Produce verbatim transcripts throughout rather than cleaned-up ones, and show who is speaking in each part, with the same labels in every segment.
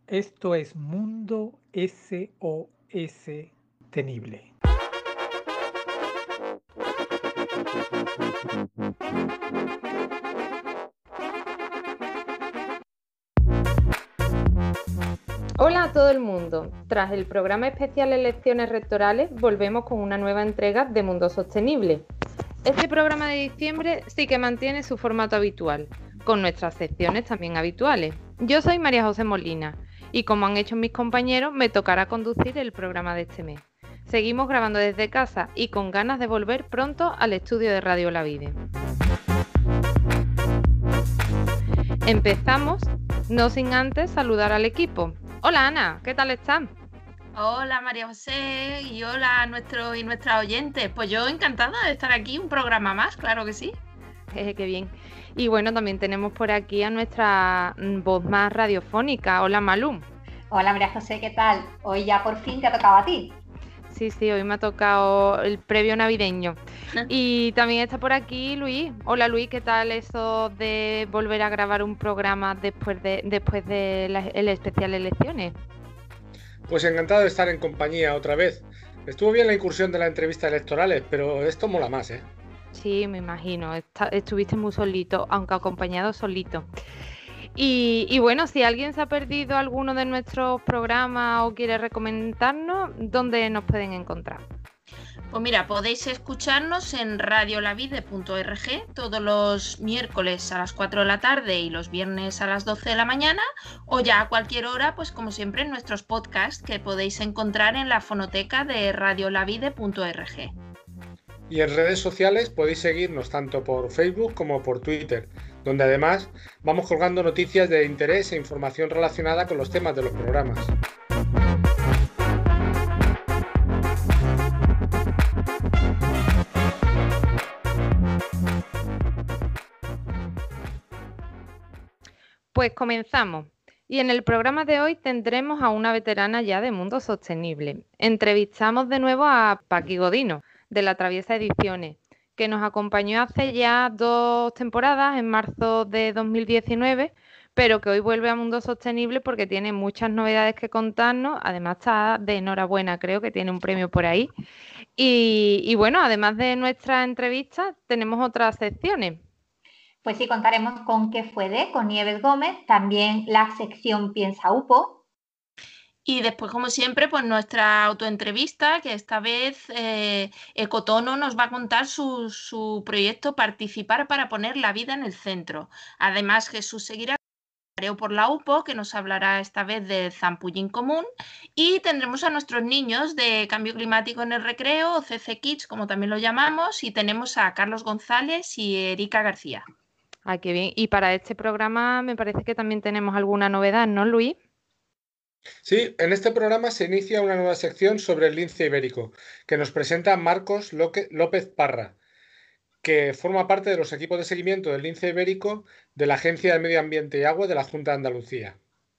Speaker 1: Esto es Mundo S O S Tenible.
Speaker 2: Hola a todo el mundo. Tras el programa especial Elecciones Rectorales, volvemos con una nueva entrega de Mundo Sostenible. Este programa de diciembre sí que mantiene su formato habitual, con nuestras secciones también habituales. Yo soy María José Molina y como han hecho mis compañeros, me tocará conducir el programa de este mes. Seguimos grabando desde casa y con ganas de volver pronto al estudio de Radio La Vide. Empezamos, no sin antes saludar al equipo. Hola Ana, ¿qué tal están?
Speaker 3: Hola María José y hola a nuestros y nuestras oyentes. Pues yo encantada de estar aquí, un programa más, claro que sí.
Speaker 2: Jeje, qué bien. Y bueno, también tenemos por aquí a nuestra voz más radiofónica. Hola Malú.
Speaker 4: Hola María José, ¿qué tal? Hoy ya por fin te ha tocado a ti.
Speaker 2: Sí, sí, hoy me ha tocado el previo navideño. Y también está por aquí Luis. Hola Luis, ¿qué tal eso de volver a grabar un programa después de después de la, el especial elecciones?
Speaker 5: Pues encantado de estar en compañía otra vez. Estuvo bien la incursión de las entrevistas electorales, pero esto mola más, ¿eh?
Speaker 2: Sí, me imagino. Está, estuviste muy solito, aunque acompañado solito. Y, y bueno, si alguien se ha perdido alguno de nuestros programas o quiere recomendarnos, ¿dónde nos pueden encontrar?
Speaker 3: Pues mira, podéis escucharnos en radiolavide punto org todos los miércoles a las cuatro de la tarde y los viernes a las doce de la mañana, o ya a cualquier hora, pues como siempre en nuestros podcasts que podéis encontrar en la fonoteca de radiolavide punto org.
Speaker 5: Y en redes sociales podéis seguirnos tanto por Facebook como por Twitter, donde además vamos colgando noticias de interés e información relacionada con los temas de los programas.
Speaker 2: Pues comenzamos. Y en el programa de hoy tendremos a una veterana ya de Mundo Sostenible. Entrevistamos de nuevo a Paqui Godino, de La Traviesa Ediciones, que nos acompañó hace ya dos temporadas, en marzo de dos mil diecinueve, pero que hoy vuelve a Mundo Sostenible porque tiene muchas novedades que contarnos. Además está de enhorabuena, creo que tiene un premio por ahí. Y, y bueno, además de nuestras entrevistas, tenemos otras secciones.
Speaker 4: Pues sí, contaremos con ¿Qué fue de? Con Nieves Gómez, también la sección Piensa Upo.
Speaker 3: Y después, como siempre, pues nuestra autoentrevista, que esta vez eh, Ecotono nos va a contar su, su proyecto Participar para poner la vida en el centro. Además, Jesús seguirá por la UPO, que nos hablará esta vez del Zampullín Común, y tendremos a nuestros niños de Cambio Climático en el Recreo, o C C Kids, como también lo llamamos, y tenemos a Carlos González y Erika García.
Speaker 2: Ah, qué bien. Y para este programa me parece que también tenemos alguna novedad, ¿no, Luis?
Speaker 5: Sí, en este programa se inicia una nueva sección sobre el lince ibérico, que nos presenta Marcos López Parra, que forma parte de los equipos de seguimiento del lince ibérico de la Agencia de Medio Ambiente y Agua de la Junta de Andalucía.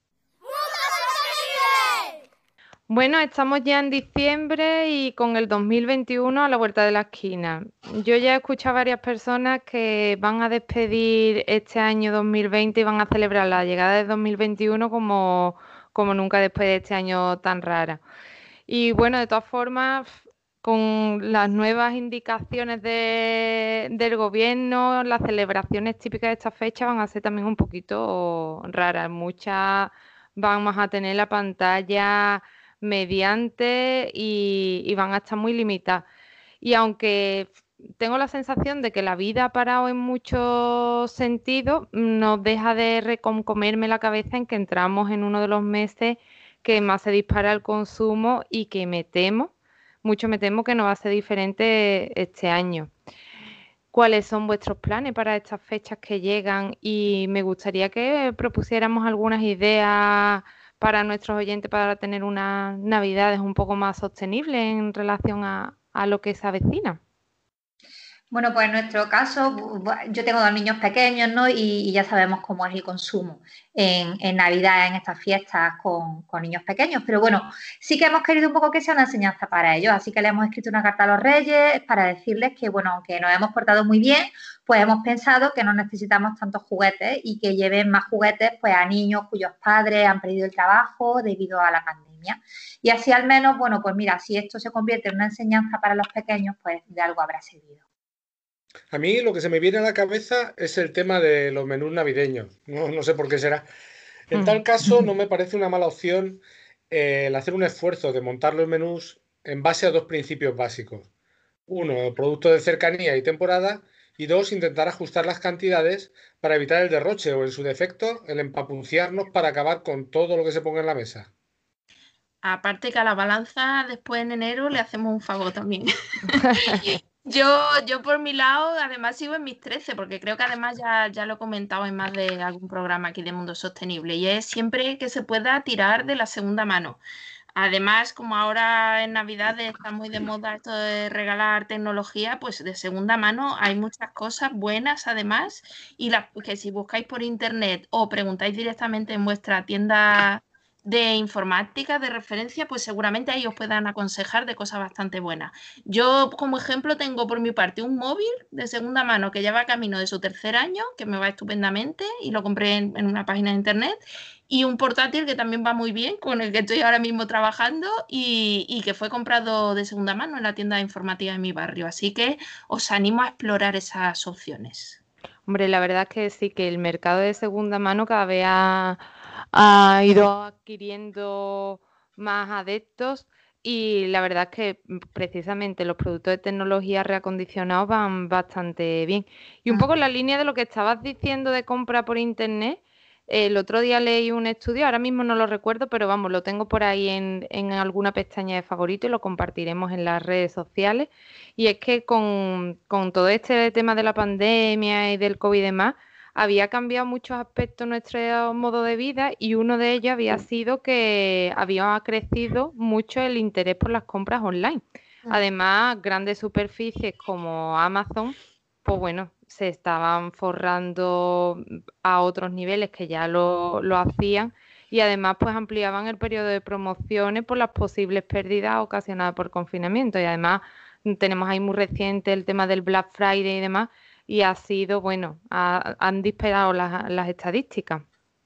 Speaker 2: Bueno, estamos ya en diciembre y con el dos mil veintiuno a la vuelta de la esquina. Yo ya he escuchado a varias personas que van a despedir este año dos mil veinte y van a celebrar la llegada de dos mil veintiuno como, como nunca después de este año tan rara. Y bueno, de todas formas, con las nuevas indicaciones de, del gobierno, las celebraciones típicas de esta fecha van a ser también un poquito raras. Muchas vamos a tener la pantalla mediante y, y van a estar muy limitadas. Y aunque tengo la sensación de que la vida ha parado en muchos sentidos, no deja de reconcomerme la cabeza en que entramos en uno de los meses que más se dispara el consumo y que me temo, mucho me temo que no va a ser diferente este año. ¿Cuáles son vuestros planes para estas fechas que llegan? Y me gustaría que propusiéramos algunas ideas para nuestros oyentes para tener unas navidades un poco más sostenibles en relación a, a lo que se avecina.
Speaker 4: Bueno, pues en nuestro caso, bu- yo tengo dos niños pequeños, ¿no? Y, y ya sabemos cómo es el consumo en, en Navidad, en estas fiestas con, con niños pequeños. Pero bueno, sí que hemos querido un poco que sea una enseñanza para ellos. Así que le hemos escrito una carta a los Reyes para decirles que, bueno, aunque nos hemos portado muy bien, pues hemos pensado que no necesitamos tantos juguetes y que lleven más juguetes pues a niños cuyos padres han perdido el trabajo debido a la pandemia. Y así al menos, bueno, pues mira, si esto se convierte en una enseñanza para los pequeños, pues de algo habrá servido.
Speaker 5: A mí lo que se me viene a la cabeza es el tema de los menús navideños. No, no sé por qué será. En
Speaker 2: Mm.
Speaker 5: tal caso, no me parece una mala opción eh, el hacer un esfuerzo de montar los menús en base a dos principios básicos. Uno, producto de cercanía y temporada. Y dos, intentar ajustar las cantidades para evitar el derroche o, en su defecto, el empapunciarnos para acabar con todo lo que se ponga en la mesa.
Speaker 3: Aparte que a la balanza después en enero le hacemos un favor también. Yo, yo por mi lado, además sigo en mis trece, porque creo que además ya, ya lo he comentado en más de algún programa aquí de Mundo Sostenible, y es siempre que se pueda tirar de la segunda mano. Además, como ahora en Navidad está muy de moda esto de regalar tecnología, pues de segunda mano hay muchas cosas buenas además, y las que si buscáis por internet o preguntáis directamente en vuestra tienda de informática de referencia, pues seguramente ahí os puedan aconsejar de cosas bastante buenas. Yo, como ejemplo, tengo por mi parte un móvil de segunda mano que ya va camino de su tercer año, que me va estupendamente y lo compré en, en una página de internet, y un portátil que también va muy bien, con el que estoy ahora mismo trabajando y, y que fue comprado de segunda mano en la tienda informática de mi barrio. Así que os animo a explorar esas opciones.
Speaker 2: Hombre, la verdad es que sí, que el mercado de segunda mano cada vez ha, ha ido adquiriendo más adeptos y la verdad es que mm, precisamente los productos de tecnología reacondicionados van bastante bien. Y un poco en la línea de lo que estabas diciendo de compra por internet, el otro día leí un estudio, ahora mismo no lo recuerdo, pero vamos, lo tengo por ahí en, en alguna pestaña de favorito y lo compartiremos en las redes sociales. Y es que con, con todo este tema de la pandemia y del COVID y demás, había cambiado muchos aspectos nuestro modo de vida y uno de ellos había sido que había crecido mucho el interés por las compras online. Además, grandes superficies como Amazon, pues bueno, se estaban forrando a otros niveles que ya lo, lo hacían y además pues ampliaban el periodo de promociones por las posibles pérdidas ocasionadas por confinamiento y además tenemos ahí muy reciente el tema del Black Friday y demás, y ha sido, bueno, ha, han disparado las, las estadísticas.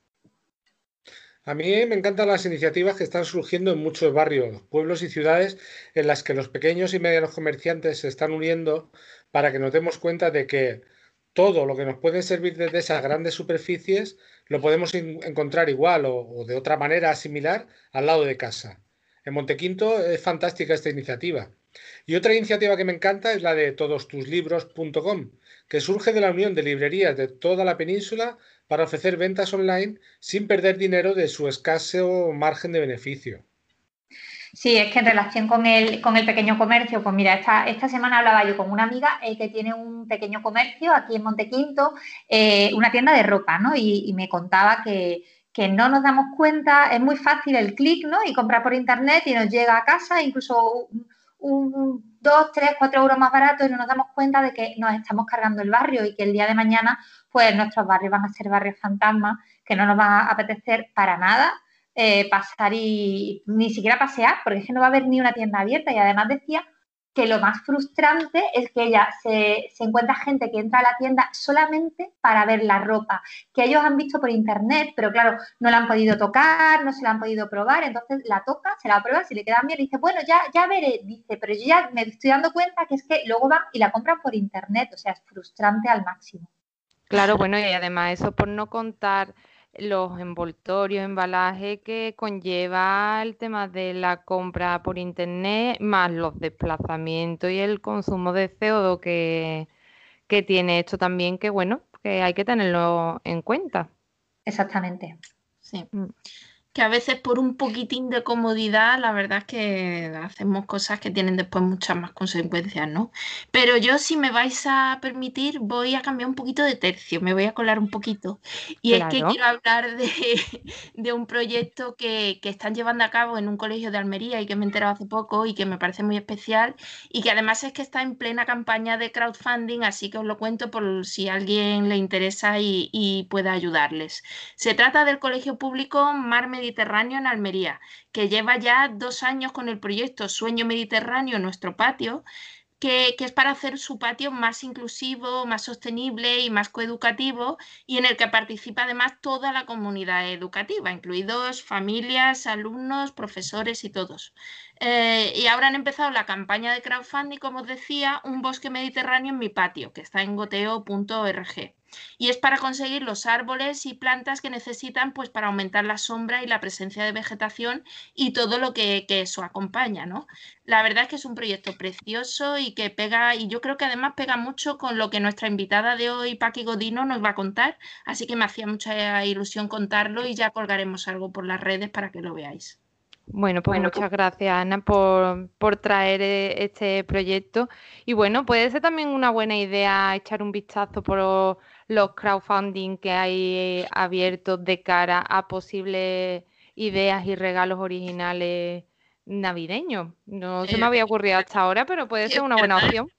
Speaker 5: A mí me encantan las iniciativas que están surgiendo en muchos barrios, pueblos y ciudades en las que los pequeños y medianos comerciantes se están uniendo para que nos demos cuenta de que todo lo que nos puede servir desde esas grandes superficies lo podemos in- encontrar igual o, o de otra manera similar al lado de casa. En Montequinto es fantástica esta iniciativa. Y otra iniciativa que me encanta es la de todos tus libros punto com, que surge de la unión de librerías de toda la península para ofrecer ventas online sin perder dinero de su escaso margen de beneficio.
Speaker 4: Sí, es que en relación con el, con el pequeño comercio, pues mira, esta, esta semana hablaba yo con una amiga eh, que tiene un pequeño comercio aquí en Montequinto, eh, una tienda de ropa, ¿no? Y, y me contaba que, que no nos damos cuenta, es muy fácil el clic, ¿no? Y comprar por internet y nos llega a casa, incluso un, un, dos, tres, cuatro euros más barato y no nos damos cuenta de que nos estamos cargando el barrio y que el día de mañana, pues nuestros barrios van a ser barrios fantasmas, que no nos va a apetecer para nada. Eh, pasar y ni siquiera pasear, porque es que no va a haber ni una tienda abierta. Y además decía que lo más frustrante es que ella se, se encuentra gente que entra a la tienda solamente para ver la ropa, que ellos han visto por internet, pero claro, no la han podido tocar, no se la han podido probar, entonces la toca, se la prueba, si le quedan bien, y dice, bueno, ya, ya veré, dice, pero yo ya me estoy dando cuenta que es que luego van y la compran por internet, o sea, es frustrante al máximo.
Speaker 2: Claro, bueno, y además eso por no contar los envoltorios, embalaje que conlleva el tema de la compra por internet, más los desplazamientos y el consumo de C O dos que, que tiene esto también, que bueno, que hay que tenerlo en cuenta.
Speaker 4: Exactamente.
Speaker 3: Sí.
Speaker 2: Mm.
Speaker 3: que a veces por un poquitín de comodidad, la verdad es que hacemos cosas que tienen después muchas más consecuencias, ¿no? Pero yo, si me vais a permitir, voy a cambiar un poquito de tercio, me voy a colar un poquito. Y es que
Speaker 2: Claro.
Speaker 3: quiero hablar de, de un proyecto que, que están llevando a cabo en un colegio de Almería y que me he enterado hace poco y que me parece muy especial, y que además es que está en plena campaña de crowdfunding, así que os lo cuento por si a alguien le interesa y, y pueda ayudarles. Se trata del Colegio Público Mar Mediterráneo en Almería, que lleva ya dos años con el proyecto Sueño Mediterráneo, nuestro patio, que, que es para hacer su patio más inclusivo, más sostenible y más coeducativo, y en el que participa además toda la comunidad educativa, incluidos familias, alumnos, profesores y todos. Eh, y ahora han empezado la campaña de crowdfunding, como os decía, Un bosque mediterráneo en mi patio, que está en goteo punto org. Y es para conseguir los árboles y plantas que necesitan, pues, para aumentar la sombra y la presencia de vegetación y todo lo que, que eso acompaña, ¿no? La verdad es que es un proyecto precioso y que pega, y yo creo que además pega mucho con lo que nuestra invitada de hoy, Paqui Godino, nos va a contar, así que me hacía mucha ilusión contarlo y ya colgaremos algo por las redes para que lo veáis.
Speaker 2: Bueno, pues
Speaker 3: Bueno,
Speaker 2: muchas gracias, Ana, por, por traer eh, este proyecto. Y bueno, puede ser también una buena idea echar un vistazo por los crowdfunding que hay eh, abiertos de cara a posibles ideas y regalos originales navideños. No se me
Speaker 3: Eh,
Speaker 2: había ocurrido hasta ahora, pero puede
Speaker 3: es
Speaker 2: ser una buena
Speaker 3: verdad.
Speaker 2: opción.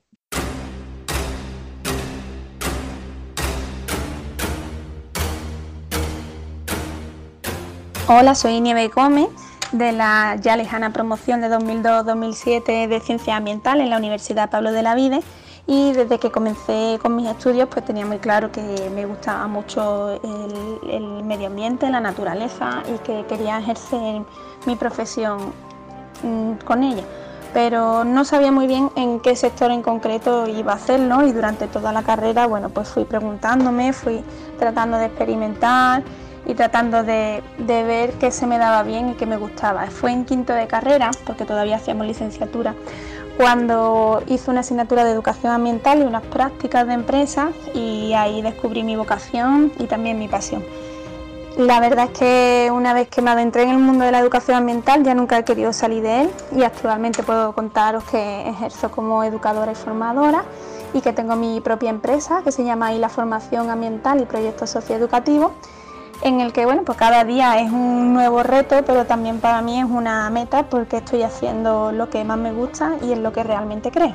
Speaker 6: Hola, soy Nieve Gómez, de la ya lejana promoción de dos mil dos dos mil siete de Ciencias Ambientales en la Universidad Pablo de la Vide, y desde que comencé con mis estudios pues tenía muy claro que me gustaba mucho el, el medio ambiente, la naturaleza, y que quería ejercer mi profesión mmm, con ella. Pero no sabía muy bien en qué sector en concreto iba a hacerlo, y durante toda la carrera bueno, pues fui preguntándome, fui tratando de experimentar y tratando de, de ver qué se me daba bien y qué me gustaba. Fue en quinto de carrera, porque todavía hacíamos licenciatura, cuando hice una asignatura de educación ambiental y unas prácticas de empresa, y ahí descubrí mi vocación y también mi pasión. La verdad es que una vez que me adentré en el mundo de la educación ambiental ya nunca he querido salir de él, y actualmente puedo contaros que ejerzo como educadora y formadora, y que tengo mi propia empresa que se llama I La Formación Ambiental y Proyectos Socioeducativos, en el que bueno, pues cada día es un nuevo reto, pero también para mí es una meta, porque estoy haciendo lo que más me gusta y en lo que realmente creo.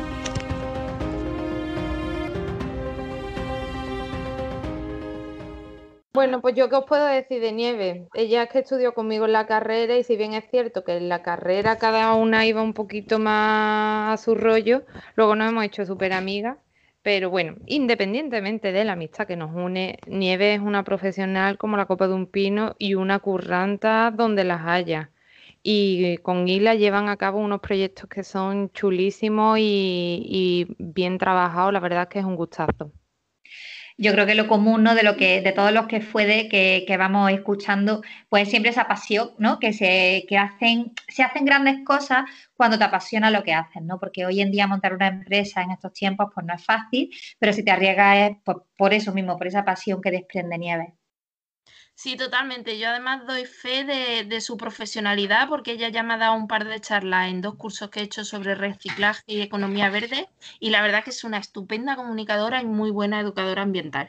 Speaker 2: Bueno, pues yo qué os puedo decir de Nieve. Ella es que estudió conmigo en la carrera, y si bien es cierto que en la carrera cada una iba un poquito más a su rollo, luego nos hemos hecho súper amigas. Pero bueno, independientemente de la amistad que nos une, Nieve es una profesional como la copa de un pino y una curranta donde las haya. Y con Hila llevan a cabo unos proyectos que son chulísimos y, y bien trabajados. La verdad es que es un gustazo.
Speaker 4: Yo creo que lo común, ¿no? De lo que, de todos los que fue de que, que vamos escuchando, pues siempre esa pasión, ¿no? Que se, que hacen, se hacen grandes cosas cuando te apasiona lo que haces, ¿no? Porque hoy en día montar una empresa en estos tiempos, pues no es fácil, pero si te arriesgas es por, por eso mismo, por esa pasión que desprende Nieves.
Speaker 3: Sí, totalmente. Yo además doy fe de, de su profesionalidad, porque ella ya me ha dado un par de charlas en dos cursos que he hecho sobre reciclaje y economía verde, y la verdad que es una estupenda comunicadora y muy buena educadora ambiental.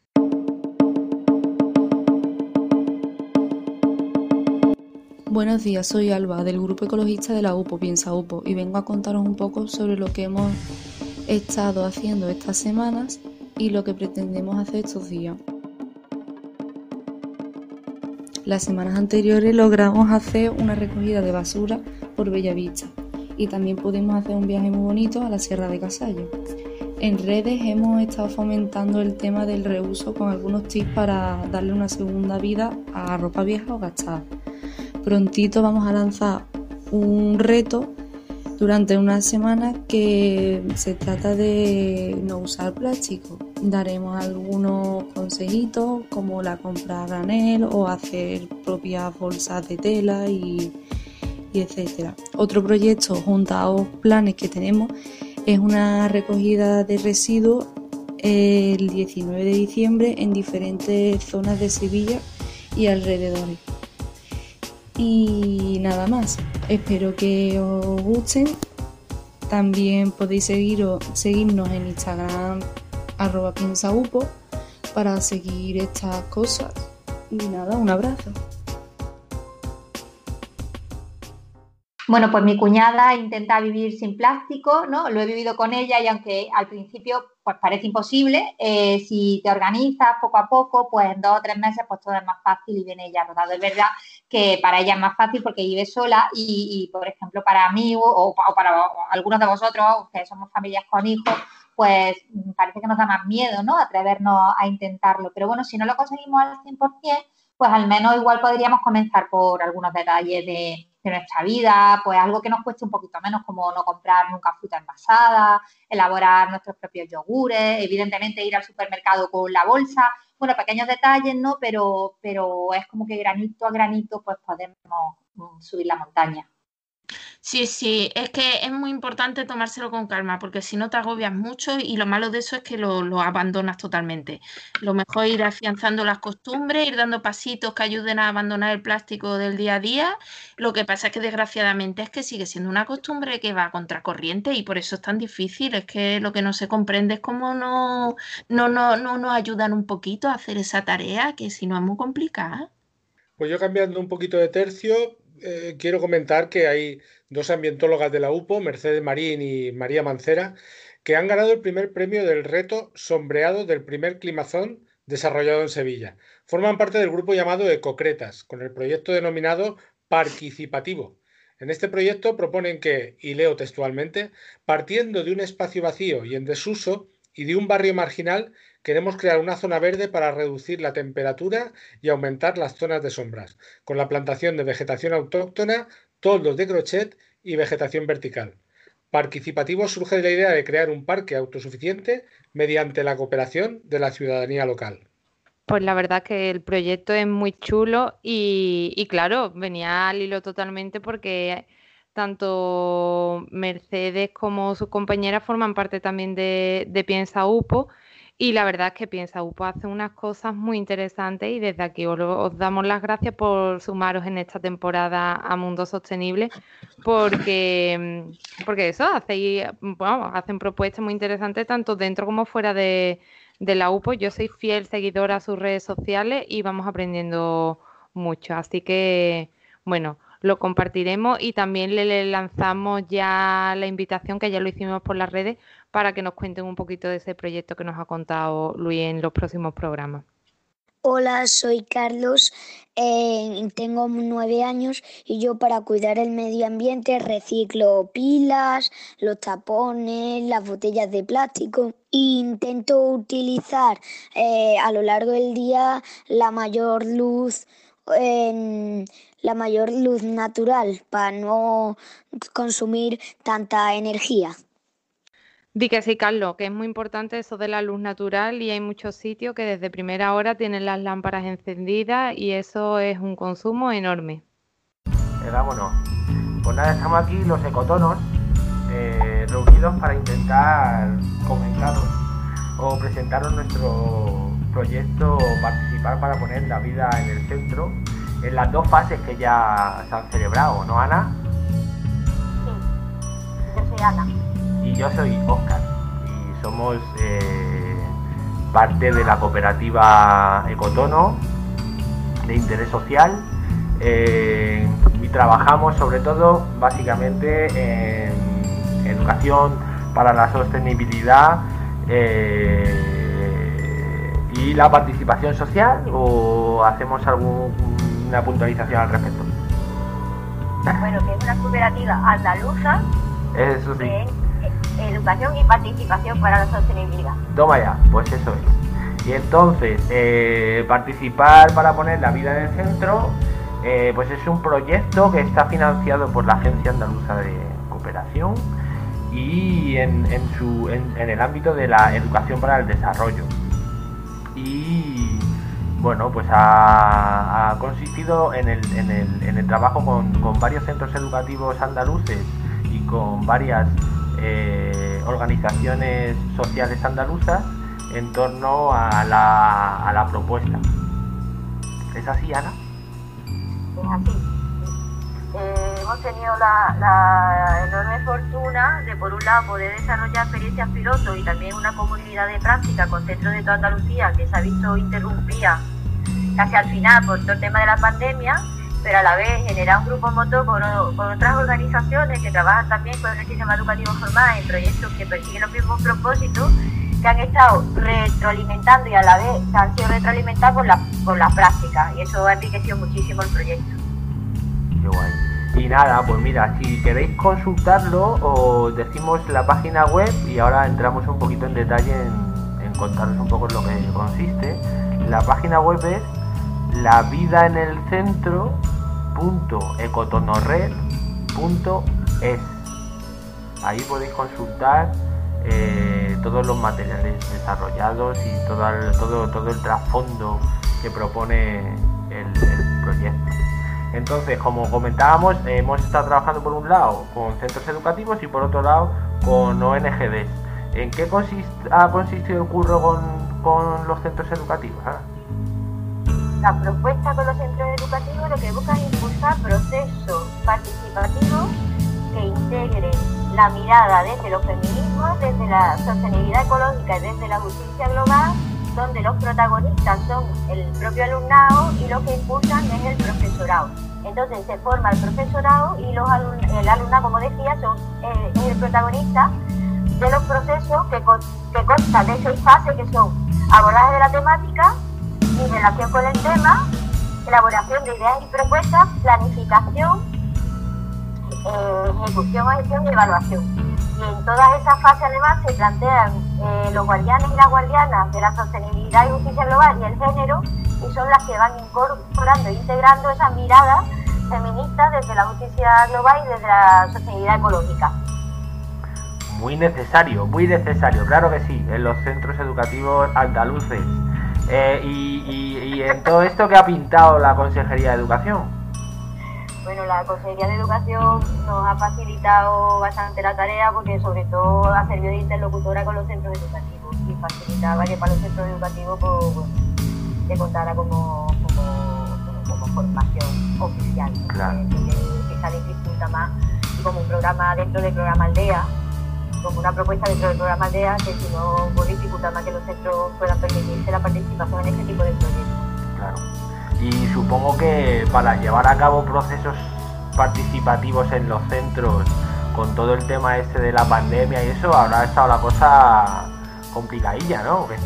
Speaker 7: Buenos días, soy Alba, del grupo ecologista de la U P O, Piensa U P O, y vengo a contaros un poco sobre lo que hemos estado haciendo estas semanas y lo que pretendemos hacer estos días. Las semanas anteriores logramos hacer una recogida de basura por Bellavista, y también pudimos hacer un viaje muy bonito a la Sierra de Casallo. En redes hemos estado fomentando el tema del reuso con algunos tips para darle una segunda vida a ropa vieja o gastada. Prontito vamos a lanzar un reto durante una semana que se trata de no usar plástico. Daremos algunos consejitos como la compra a granel o hacer propias bolsas de tela y, y etcétera. Otro proyecto junto a los planes que tenemos es una recogida de residuos el diecinueve de diciembre en diferentes zonas de Sevilla y alrededores. Y nada más, espero que os gusten. También podéis seguiros, seguirnos en Instagram arroba piensaupo para seguir estas cosas. Y nada, un abrazo.
Speaker 4: Bueno, pues mi cuñada intenta vivir sin plástico, ¿no? Lo he vivido con ella y aunque al principio pues parece imposible, eh, si te organizas poco a poco, pues en dos o tres meses pues todo es más fácil y viene ella rodado. Es verdad que para ella es más fácil porque vive sola y, y por ejemplo, para mí o, o para algunos de vosotros que somos familias con hijos, pues parece que nos da más miedo, ¿no? Atrevernos a intentarlo. Pero bueno, si no lo conseguimos al cien por cien, pues al menos igual podríamos comenzar por algunos detalles de, de nuestra vida, pues algo que nos cueste un poquito menos, como no comprar nunca fruta envasada, elaborar nuestros propios yogures, evidentemente ir al supermercado con la bolsa. Bueno, pequeños detalles, ¿no? Pero, pero es como que granito a granito pues podemos subir la montaña.
Speaker 3: Sí, sí, es que es muy importante tomárselo con calma, porque si no te agobias mucho y lo malo de eso es que lo, lo abandonas totalmente. Lo mejor es ir afianzando las costumbres, ir dando pasitos que ayuden a abandonar el plástico del día a día. Lo que pasa es que desgraciadamente es que sigue siendo una costumbre que va a contracorriente y por eso es tan difícil. Es que lo que no se comprende es cómo no, no, no, no nos ayudan un poquito a hacer esa tarea, que si no es muy complicada.
Speaker 5: Pues yo, cambiando un poquito de tercio, eh, quiero comentar que hay dos ambientólogas de la U P O, Mercedes Marín y María Mancera, que han ganado el primer premio del reto sombreado del primer climazón desarrollado en Sevilla. Forman parte del grupo llamado Ecocretas, con el proyecto denominado Participativo. En este proyecto proponen que, y leo textualmente, partiendo de un espacio vacío y en desuso y de un barrio marginal, queremos crear una zona verde para reducir la temperatura y aumentar las zonas de sombras, con la plantación de vegetación autóctona, toldos de crochet y vegetación vertical. Participativo surge de la idea de crear un parque autosuficiente mediante la cooperación de la ciudadanía local.
Speaker 2: Pues la verdad que el proyecto es muy chulo y, y claro, venía al hilo totalmente porque tanto Mercedes como sus compañeras forman parte también de, de Piensa U P O. Y la verdad es que Piensa U P O hace unas cosas muy interesantes y desde aquí os, os damos las gracias por sumaros en esta temporada a Mundo Sostenible porque, porque eso, hacéis, bueno, hacen propuestas muy interesantes tanto dentro como fuera de, de la U P O. Yo soy fiel seguidora a sus redes sociales y vamos aprendiendo mucho. Así que, bueno, lo compartiremos y también le lanzamos ya la invitación, que ya lo hicimos por las redes, para que nos cuenten un poquito de ese proyecto que nos ha contado Luis en los próximos programas.
Speaker 8: Hola, soy Carlos, eh, tengo nueve años y yo para cuidar el medio ambiente reciclo pilas, los tapones, las botellas de plástico e intento utilizar eh, a lo largo del día la mayor luz en la mayor luz natural para no consumir tanta energía.
Speaker 2: Di que sí, Carlos, que es muy importante eso de la luz natural y hay muchos sitios que desde primera hora tienen las lámparas encendidas y eso es un consumo enorme.
Speaker 9: Eh, vámonos. Pues nada, estamos aquí los ecotonos eh, reunidos para intentar comentaros o presentaros nuestro proyecto Participar para poner la vida en el centro en las dos fases que ya se han celebrado, ¿no, Ana?
Speaker 10: Sí, yo soy Ana.
Speaker 9: Y yo soy Óscar y somos eh, parte de la cooperativa Ecotono de interés social eh, y trabajamos sobre todo básicamente en educación para la sostenibilidad eh, y la participación social, o hacemos alguna puntualización al respecto.
Speaker 10: Bueno, que es una cooperativa andaluza.
Speaker 9: Eso sí.
Speaker 10: De educación y participación para la sostenibilidad.
Speaker 9: Toma ya, pues eso es. Y entonces, eh, participar para poner la vida en el centro, eh, pues es un proyecto que está financiado por la Agencia Andaluza de Cooperación y en, en, su, en, en el ámbito de la educación para el desarrollo. Y bueno, pues ha, ha consistido en el, en el, en el trabajo con, con varios centros educativos andaluces y con varias Eh, organizaciones sociales andaluzas en torno a la, a la propuesta. ¿Es así, Ana?
Speaker 10: Es así. hemos tenido la, la enorme fortuna de, por un lado, poder desarrollar experiencias piloto y también una comunidad de práctica con centros de toda Andalucía que se ha visto interrumpida casi al final por todo el tema de la pandemia, pero a la vez generar un grupo motor con, con otras organizaciones que trabajan también con el sistema educativo formal en proyectos que persiguen los mismos propósitos, que han estado retroalimentando y a la vez se han sido retroalimentados por la, por la práctica, y eso ha enriquecido muchísimo el proyecto.
Speaker 9: Qué guay. Y nada, pues mira, si queréis consultarlo, os decimos la página web y ahora entramos un poquito en detalle en, en contaros un poco en lo que consiste. La página web es la vida en el centro punto ecotonored punto es. Ahí podéis consultar eh, todos los materiales desarrollados y todo el, todo, todo el trasfondo que propone el, el proyecto. Entonces, como comentábamos, eh, hemos estado trabajando por un lado con centros educativos y por otro lado con O N G Ds. ¿En qué consist ha consistido el curro con, con los centros educativos? ¿eh?
Speaker 10: La propuesta con los centros educativos lo que busca es impulsar procesos participativos que integren la mirada desde los feminismos, desde la sostenibilidad ecológica y desde la justicia global, donde los protagonistas son el propio alumnado y lo que impulsan es el profesorado. Entonces se forma el profesorado y los alun el alumnado, como decía, son eh, es el protagonista de los procesos que, con que constan de seis fases, que son abordaje de la temática y relación con el tema, elaboración de ideas y propuestas, planificación, eh, ejecución, gestión y evaluación. Y en todas esas fases además se plantean eh, los guardianes y las guardianas de la sostenibilidad y justicia global y el género, y son las que van incorporando e integrando esas miradas feministas desde la justicia global y desde la sostenibilidad ecológica.
Speaker 9: Muy necesario, muy necesario, claro que sí, en los centros educativos andaluces. Eh, y, y, y en todo esto, ¿qué ha pintado la Consejería de Educación?
Speaker 10: Bueno, la Consejería de Educación nos ha facilitado bastante la tarea porque sobre todo ha servido de interlocutora con los centros educativos y facilitaba que para los centros educativos pues, bueno, que contara como, como, como, como formación oficial, ¿no?
Speaker 9: Claro.
Speaker 10: que, que esa dificulta más, y como un programa dentro del programa Aldea, como una propuesta dentro del programa Aldea, que si no pues, dificulta más que los centros puedan permitirse la participación en este tipo de proyectos.
Speaker 9: Claro. Y supongo que para llevar a cabo procesos participativos en los centros, con todo el tema este de la pandemia y eso, habrá estado la cosa complicadilla, ¿no? ¿Qué?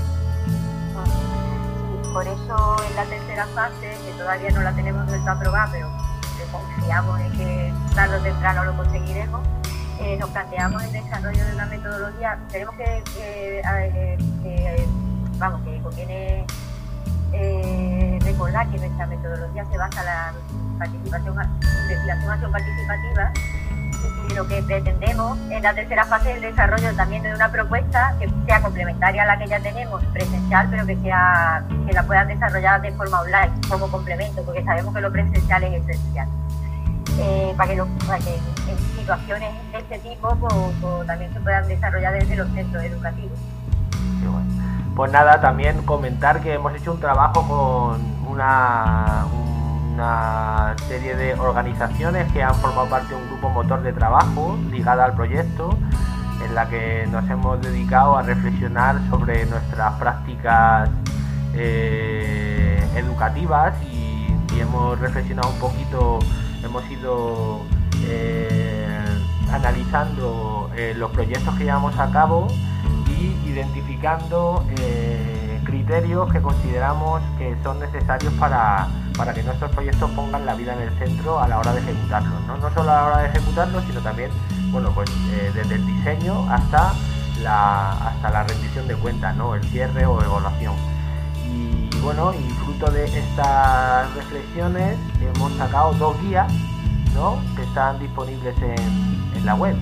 Speaker 10: Sí, por eso en la tercera fase, que todavía no la tenemos del todo aprobada, pero confiamos en que tarde o temprano lo conseguiremos, eh, nos planteamos el desarrollo de una metodología. Tenemos que, eh, eh, eh, vamos, que conviene Eh, recordar que nuestra metodología se basa en la participación, investigación acción participativa, y lo que pretendemos en la tercera fase es el desarrollo también de una propuesta que sea complementaria a la que ya tenemos presencial, pero que sea que la puedan desarrollar de forma online como complemento, porque sabemos que lo presencial es esencial, eh, para, que lo, para que en situaciones de este tipo pues, pues, también se puedan desarrollar desde los centros educativos.
Speaker 9: Qué bueno. Pues nada, también comentar que hemos hecho un trabajo con una, una serie de organizaciones que han formado parte de un grupo motor de trabajo ligada al proyecto, en la que nos hemos dedicado a reflexionar sobre nuestras prácticas eh, educativas y, y hemos reflexionado un poquito, hemos ido eh, analizando eh, los proyectos que llevamos a cabo y identificando eh, criterios que consideramos que son necesarios para, para que nuestros proyectos pongan la vida en el centro a la hora de ejecutarlos, ¿no? No solo a la hora de ejecutarlos, sino también, bueno, pues eh, desde el diseño hasta la, hasta la rendición de cuentas, ¿no? El cierre o evaluación. Y bueno, y fruto de estas reflexiones hemos sacado dos guías, ¿no? Que están disponibles en, en la web.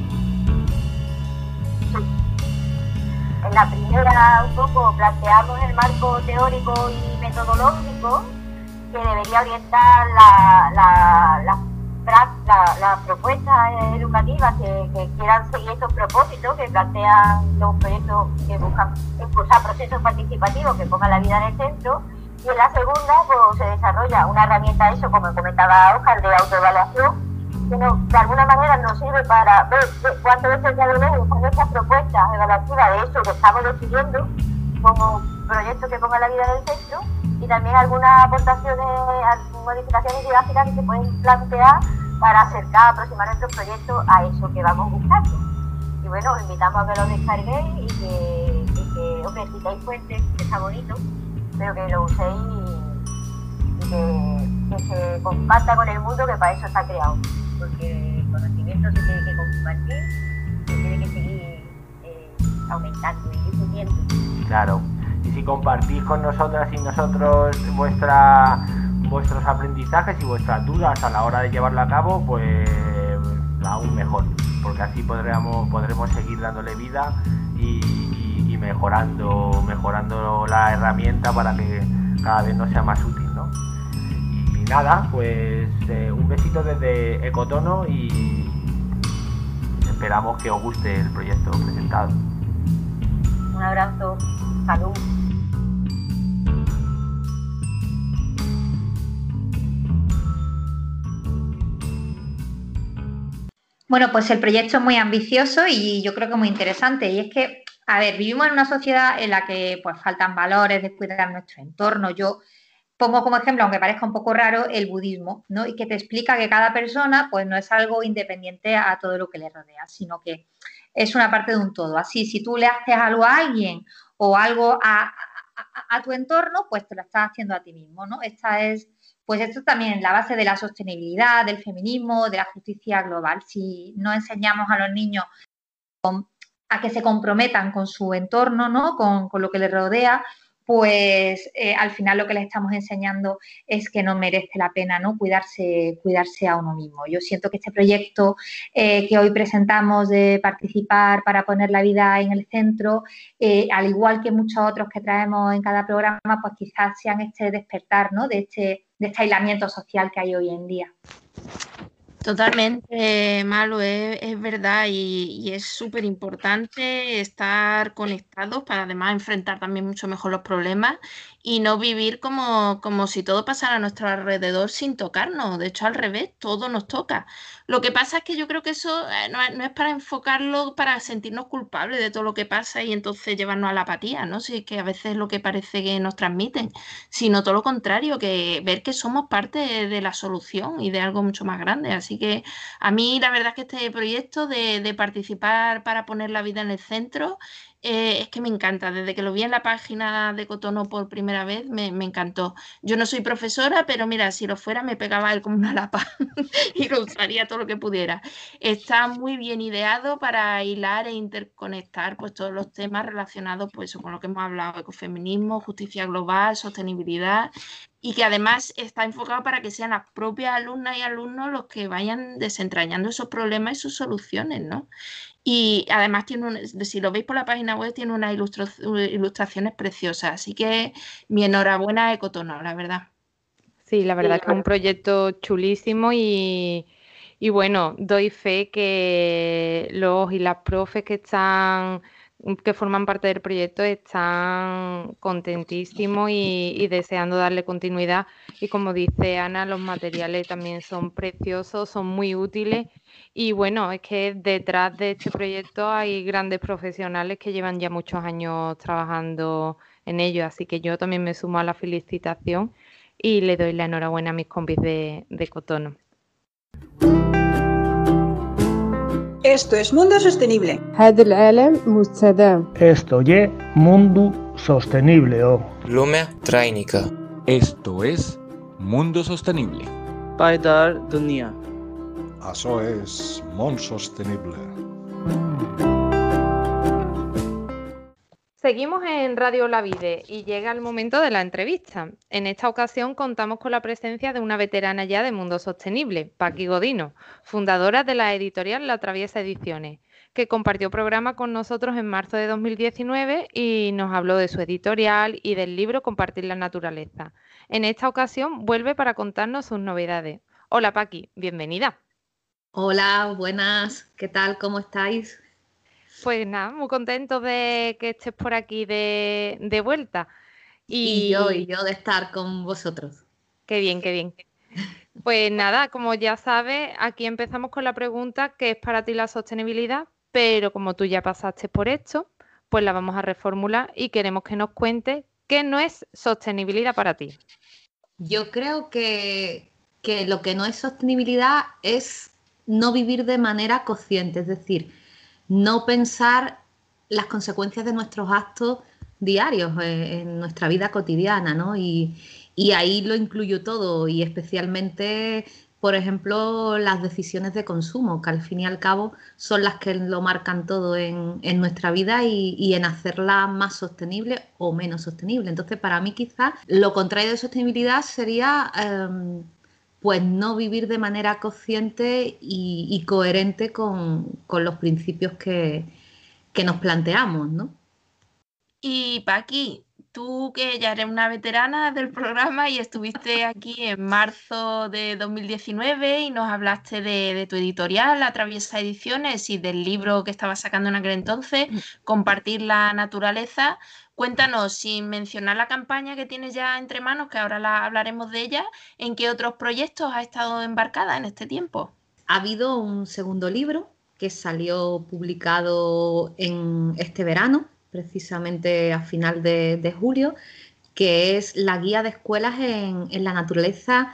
Speaker 10: En la primera un poco planteamos el marco teórico y metodológico que debería orientar la, la, la, la, las propuestas educativas que, que quieran seguir estos propósitos que plantean los proyectos que buscan impulsar procesos participativos que pongan la vida en el centro. Y en la segunda pues, se desarrolla una herramienta, eso como comentaba Óscar, de autoevaluación, que no, de alguna manera nos sirve para ver cuántas veces ya lo ven con estas propuestas evaluativas de eso que estamos decidiendo como proyecto que ponga la vida en el centro, y también algunas aportaciones, modificaciones didácticas que se pueden plantear para acercar, aproximar nuestros proyectos a eso que vamos buscando. Y bueno, os invitamos a que lo descarguéis y que, y que hombre, citéis fuentes, que está bonito, pero que lo uséis y, y que, que se comparta con el mundo, que para eso está creado. Porque el conocimiento se tiene que compartir, se tiene que seguir eh, aumentando y difundiendo.
Speaker 9: Claro, y si compartís con nosotras y nosotros vuestra, vuestros aprendizajes y vuestras dudas a la hora de llevarlo a cabo, pues aún mejor, porque así podremos, podremos seguir dándole vida y, y, y mejorando, mejorando la herramienta para que cada vez nos sea más útil, ¿no? Y nada, pues eh, un besito desde Ecotono y esperamos que os guste el proyecto presentado.
Speaker 10: Un abrazo, salud.
Speaker 4: Bueno, pues el proyecto es muy ambicioso y yo creo que muy interesante. Y es que, a ver, vivimos en una sociedad en la que pues faltan valores de cuidar nuestro entorno. Yo pongo como ejemplo, aunque parezca un poco raro, el budismo, ¿no? Y que te explica que cada persona pues no es algo independiente a todo lo que le rodea, sino que es una parte de un todo. Así, si tú le haces algo a alguien o algo a, a, a tu entorno, pues te lo estás haciendo a ti mismo, ¿no? Esta es... Pues esto también es la base de la sostenibilidad, del feminismo, de la justicia global. Si no enseñamos a los niños a que se comprometan con su entorno, ¿no? Con, con lo que les rodea, pues eh, al final lo que les estamos enseñando es que no merece la pena, ¿no? Cuidarse, cuidarse a uno mismo. Yo siento que este proyecto eh, que hoy presentamos de participar para poner la vida en el centro, eh, al igual que muchos otros que traemos en cada programa, pues quizás sean este despertar, ¿no? De este de este aislamiento social que hay hoy en día.
Speaker 3: Totalmente, Malu, es, es verdad y, y es súper importante estar conectados para además enfrentar también mucho mejor los problemas y no vivir como, como si todo pasara a nuestro alrededor sin tocarnos. De hecho, al revés, todo nos toca. Lo que pasa es que yo creo que eso eh, no, es, no es para enfocarlo, para sentirnos culpables de todo lo que pasa y entonces llevarnos a la apatía, ¿no? Sí, que a veces es lo que parece que nos transmiten, sino todo lo contrario, que ver que somos parte de, de la solución y de algo mucho más grande. Así que a mí la verdad es que este proyecto de, de participar para poner la vida en el centro eh, es que me encanta. Desde que lo vi en la página de Ecotono por primera vez me, me encantó. Yo no soy profesora, pero mira, si lo fuera me pegaba él como una lapa y lo usaría todo lo que pudiera. Está muy bien ideado para hilar e interconectar pues todos los temas relacionados pues con lo que hemos hablado: ecofeminismo, justicia global, sostenibilidad, y que además está enfocado para que sean las propias alumnas y alumnos los que vayan desentrañando esos problemas y sus soluciones, ¿no? Y además tiene un, si lo veis por la página web, tiene unas ilustro, ilustraciones preciosas, así que mi enhorabuena a Ecotono, la verdad.
Speaker 2: Sí, la verdad sí, es que es un proyecto chulísimo y, y bueno, doy fe que los y las profes que están que forman parte del proyecto están contentísimos y, y deseando darle continuidad. Y como dice Ana, los materiales también son preciosos, son muy útiles. Y bueno, es que detrás de este proyecto hay grandes profesionales que llevan ya muchos años trabajando en ello. Así que yo también me sumo a la felicitación y le doy la enhorabuena a mis compis de, de Ecotono.
Speaker 11: Esto es Mundo Sostenible.
Speaker 12: هذا العالم مستدام.
Speaker 13: Esto es Mundo Sostenible. Oh.
Speaker 14: Lumea Trainica.
Speaker 15: Esto es Mundo Sostenible.
Speaker 16: Paidar Dunia.
Speaker 17: Eso es Món Sostenible.
Speaker 2: Seguimos en Radio La Vide y llega el momento de la entrevista. En esta ocasión contamos con la presencia de una veterana ya de Mundo Sostenible, Paqui Godino, fundadora de la editorial La Traviesa Ediciones, que compartió programa con nosotros en marzo de dos mil diecinueve y nos habló de su editorial y del libro Compartir la Naturaleza. En esta ocasión vuelve para contarnos sus novedades. Hola Paqui, bienvenida.
Speaker 18: Hola, buenas, ¿qué tal? ¿Cómo estáis?
Speaker 2: Pues nada, muy contentos de que estés por aquí de, de vuelta.
Speaker 18: Y... y yo, y yo de estar con vosotros.
Speaker 2: Qué bien, qué bien. Pues nada, como ya sabes, aquí empezamos con la pregunta ¿qué es para ti la sostenibilidad? Pero como tú ya pasaste por esto, pues la vamos a reformular y queremos que nos cuentes qué no es sostenibilidad para ti.
Speaker 18: Yo creo que, que lo que no es sostenibilidad es no vivir de manera consciente, es decir, no pensar las consecuencias de nuestros actos diarios eh, en nuestra vida cotidiana, ¿no? Y, y ahí lo incluyo todo y especialmente, por ejemplo, las decisiones de consumo, que al fin y al cabo son las que lo marcan todo en, en nuestra vida y, y en hacerla más sostenible o menos sostenible. Entonces, para mí quizás lo contrario de sostenibilidad sería eh, pues no vivir de manera consciente y, y coherente con, con los principios que, que nos planteamos, ¿no?
Speaker 3: Y Paqui, tú que ya eres una veterana del programa y estuviste aquí en marzo de dos mil diecinueve y nos hablaste de, de tu editorial, Atraviesa Ediciones, y del libro que estabas sacando en aquel entonces, Compartir la Naturaleza. Cuéntanos, sin mencionar la campaña que tienes ya entre manos, que ahora la hablaremos de ella, ¿en qué otros proyectos has estado embarcada en este tiempo?
Speaker 18: Ha habido un segundo libro que salió publicado en este verano, precisamente a final de, de julio, que es la guía de escuelas en, en la naturaleza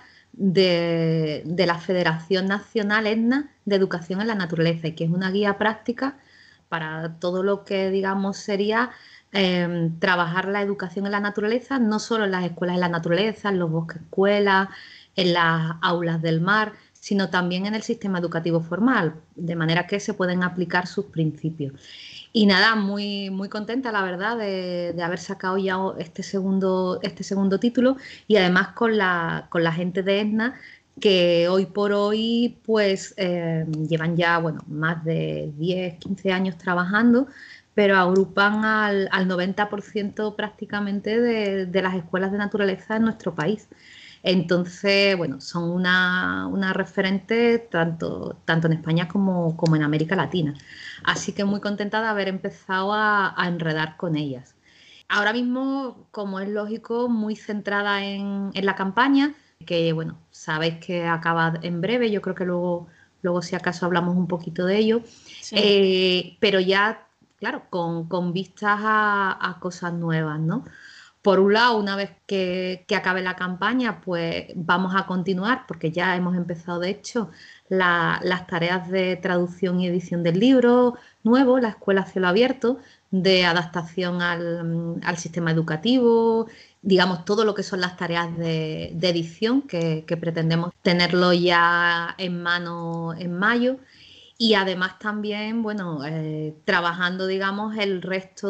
Speaker 18: de, de la Federación Nacional ESNA de Educación en la Naturaleza, y que es una guía práctica para todo lo que, digamos, sería eh, trabajar la educación en la naturaleza, no solo en las escuelas de la naturaleza, en los bosques escuelas, en las aulas del mar, sino también en el sistema educativo formal, de manera que se pueden aplicar sus principios. Y nada, muy, muy contenta, la verdad, de, de haber sacado ya este segundo, este segundo título, y además con la, con la gente de ESNA, que hoy por hoy pues eh, llevan ya bueno, más de diez, quince años trabajando, pero agrupan al, al noventa por ciento prácticamente de, de las escuelas de naturaleza en nuestro país. Entonces, bueno, son una, una referente tanto, tanto en España como, como en América Latina. Así que muy contenta de haber empezado a, a enredar con ellas. Ahora mismo, como es lógico, muy centrada en, en la campaña, que bueno, sabéis que acaba en breve, yo creo que luego, luego si acaso hablamos un poquito de ello, sí. eh, pero ya, claro, con, con vistas a, a cosas nuevas, ¿no? Por un lado, una vez que, que acabe la campaña, pues vamos a continuar, porque ya hemos empezado, de hecho, la, las tareas de traducción y edición del libro nuevo, la Escuela Cielo Abierto, de adaptación al, al sistema educativo, digamos, todo lo que son las tareas de, de edición, que, que pretendemos tenerlo ya en mano en mayo. Y además también, bueno, eh, trabajando, digamos, el resto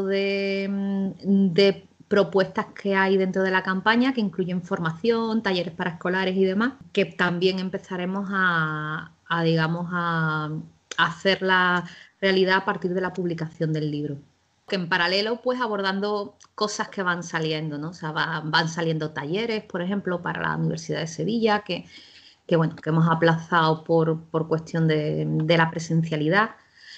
Speaker 18: de, de propuestas que hay dentro de la campaña, que incluyen formación, talleres para escolares y demás, que también empezaremos a, a digamos, a, a hacer la realidad a partir de la publicación del libro. Que en paralelo, pues abordando cosas que van saliendo, ¿no? O sea, va, van saliendo talleres, por ejemplo, para la Universidad de Sevilla, que, que bueno, que hemos aplazado por, por cuestión de, de la presencialidad.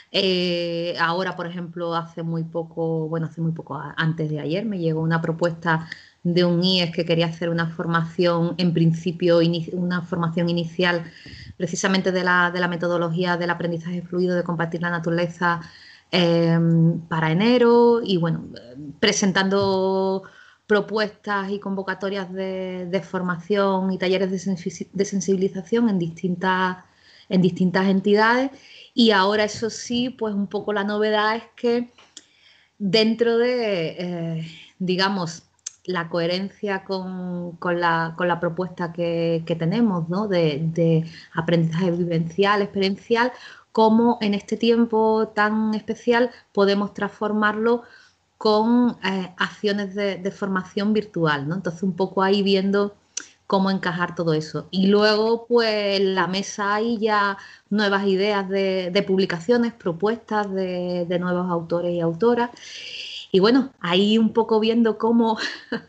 Speaker 18: Eh, ahora, por ejemplo, hace muy poco, bueno, hace muy poco, antes de ayer, me llegó una propuesta de un I E S que quería hacer una formación, en principio, una formación inicial, precisamente de la, de la metodología del aprendizaje fluido de compartir la naturaleza eh, para enero, y bueno, presentando propuestas y convocatorias de, de formación y talleres de, sensi de sensibilización en distintas, en distintas entidades. Y ahora, eso sí, pues un poco la novedad es que dentro de, eh, digamos, la coherencia con, con, la, con la propuesta que, que tenemos, ¿no? de, de aprendizaje vivencial, experiencial, cómo en este tiempo tan especial podemos transformarlo con eh, acciones de, de formación virtual, ¿no? Entonces, un poco ahí viendo cómo encajar todo eso. Y luego, pues, en la mesa hay ya nuevas ideas de, de publicaciones, propuestas de, de nuevos autores y autoras. Y bueno, ahí un poco viendo cómo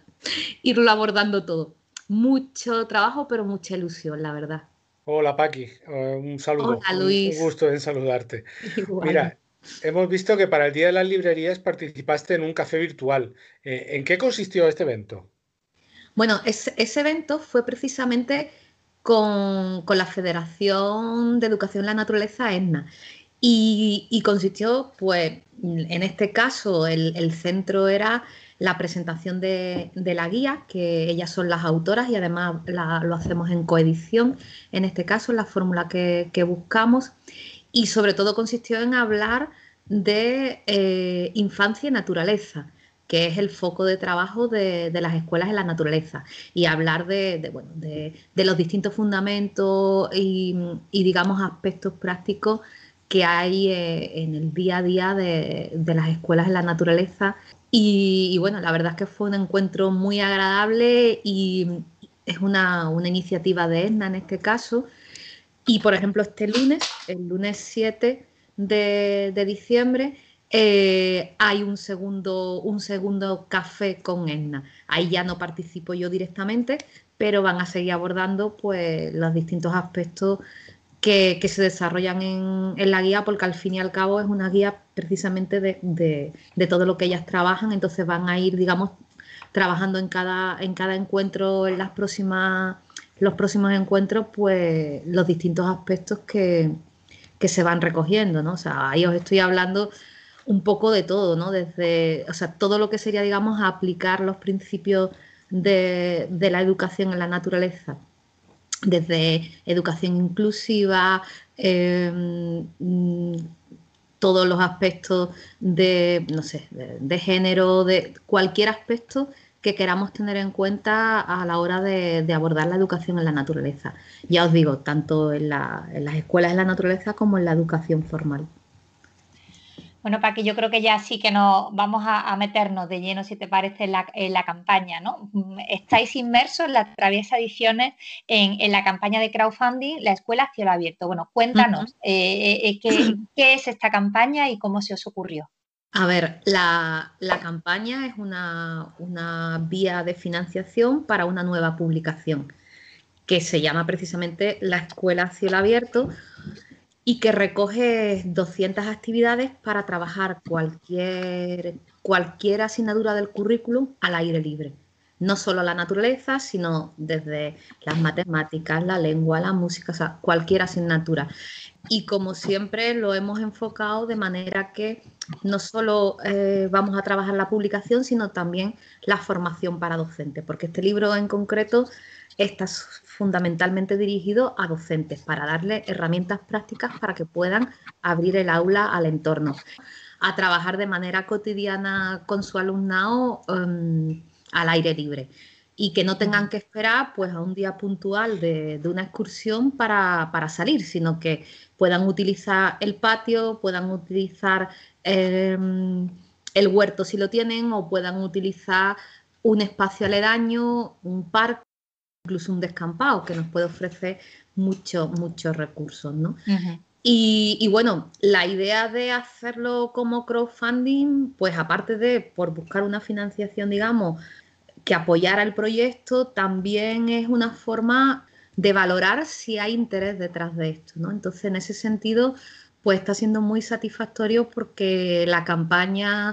Speaker 18: irlo abordando todo. Mucho trabajo, pero mucha ilusión, la verdad.
Speaker 5: Hola, Paqui. Uh, un saludo.
Speaker 18: Hola, Luis.
Speaker 5: Un, un gusto en saludarte.
Speaker 18: Igual.
Speaker 5: Mira, hemos visto que para el Día de las Librerías participaste en un café virtual. Eh, ¿En qué consistió este evento?
Speaker 18: Bueno, ese, ese evento fue precisamente con, con la Federación de Educación en la Naturaleza, ESNA. Y, y consistió, pues, en este caso, el, el centro era la presentación de, de la guía, que ellas son las autoras y además la, lo hacemos en coedición, en este caso, en la fórmula que, que buscamos. Y sobre todo consistió en hablar de eh, infancia y naturaleza, que es el foco de trabajo de, de las escuelas en la naturaleza, y hablar de, de, bueno, de, de los distintos fundamentos y, y, digamos, aspectos prácticos que hay eh, en el día a día de, de las escuelas en la naturaleza. Y, y bueno, la verdad es que fue un encuentro muy agradable y es una, una iniciativa de ESNA en este caso. Y por ejemplo, este lunes, el lunes siete de, de diciembre, eh, hay un segundo, un segundo café con ESNA. Ahí ya no participo yo directamente, pero van a seguir abordando pues los distintos aspectos Que, que se desarrollan en, en la guía, porque al fin y al cabo es una guía precisamente de, de, de todo lo que ellas trabajan. Entonces van a ir, digamos, trabajando en cada, en cada encuentro, en las próximas, los próximos encuentros, pues los distintos aspectos que, que se van recogiendo, ¿no? O sea, ahí os estoy hablando un poco de todo, ¿no? Desde, o sea, todo lo que sería, digamos, aplicar los principios de, de la educación en la naturaleza, desde educación inclusiva, eh, todos los aspectos de, no sé, de, de género, de cualquier aspecto que queramos tener en cuenta a la hora de, de abordar la educación en la naturaleza. Ya os digo, tanto en, la, en las escuelas en la naturaleza como en la educación formal.
Speaker 4: Bueno, Paqui, yo creo que ya sí que nos vamos a, a meternos de lleno, si te parece, en la, en la campaña, ¿no? Estáis inmersos en la Traviesa Ediciones en, en la campaña de crowdfunding La Escuela a Cielo Abierto. Bueno, cuéntanos, uh-huh. eh, eh, ¿qué, ¿qué es esta campaña y cómo se os ocurrió?
Speaker 18: A ver, la, la campaña es una, una vía de financiación para una nueva publicación que se llama precisamente La Escuela a Cielo Abierto, y que recoge doscientas actividades para trabajar cualquier, cualquier asignatura del currículum al aire libre. No solo la naturaleza, sino desde las matemáticas, la lengua, la música, o sea, cualquier asignatura. Y como siempre lo hemos enfocado de manera que no solo eh, vamos a trabajar la publicación, sino también la formación para docentes, porque este libro en concreto está fundamentalmente dirigido a docentes para darles herramientas prácticas para que puedan abrir el aula al entorno, a trabajar de manera cotidiana con su alumnado um, al aire libre y que no tengan que esperar pues, a un día puntual de, de una excursión para, para salir, sino que puedan utilizar el patio, puedan utilizar eh, el huerto si lo tienen, o puedan utilizar un espacio aledaño, un parque, incluso un descampado, que nos puede ofrecer muchos, muchos recursos, ¿no? Uh-huh. Y, y bueno, la idea de hacerlo como crowdfunding, pues aparte de por buscar una financiación, digamos, que apoyara el proyecto, también es una forma de valorar si hay interés detrás de esto, ¿no? Entonces, en ese sentido, pues está siendo muy satisfactorio porque la campaña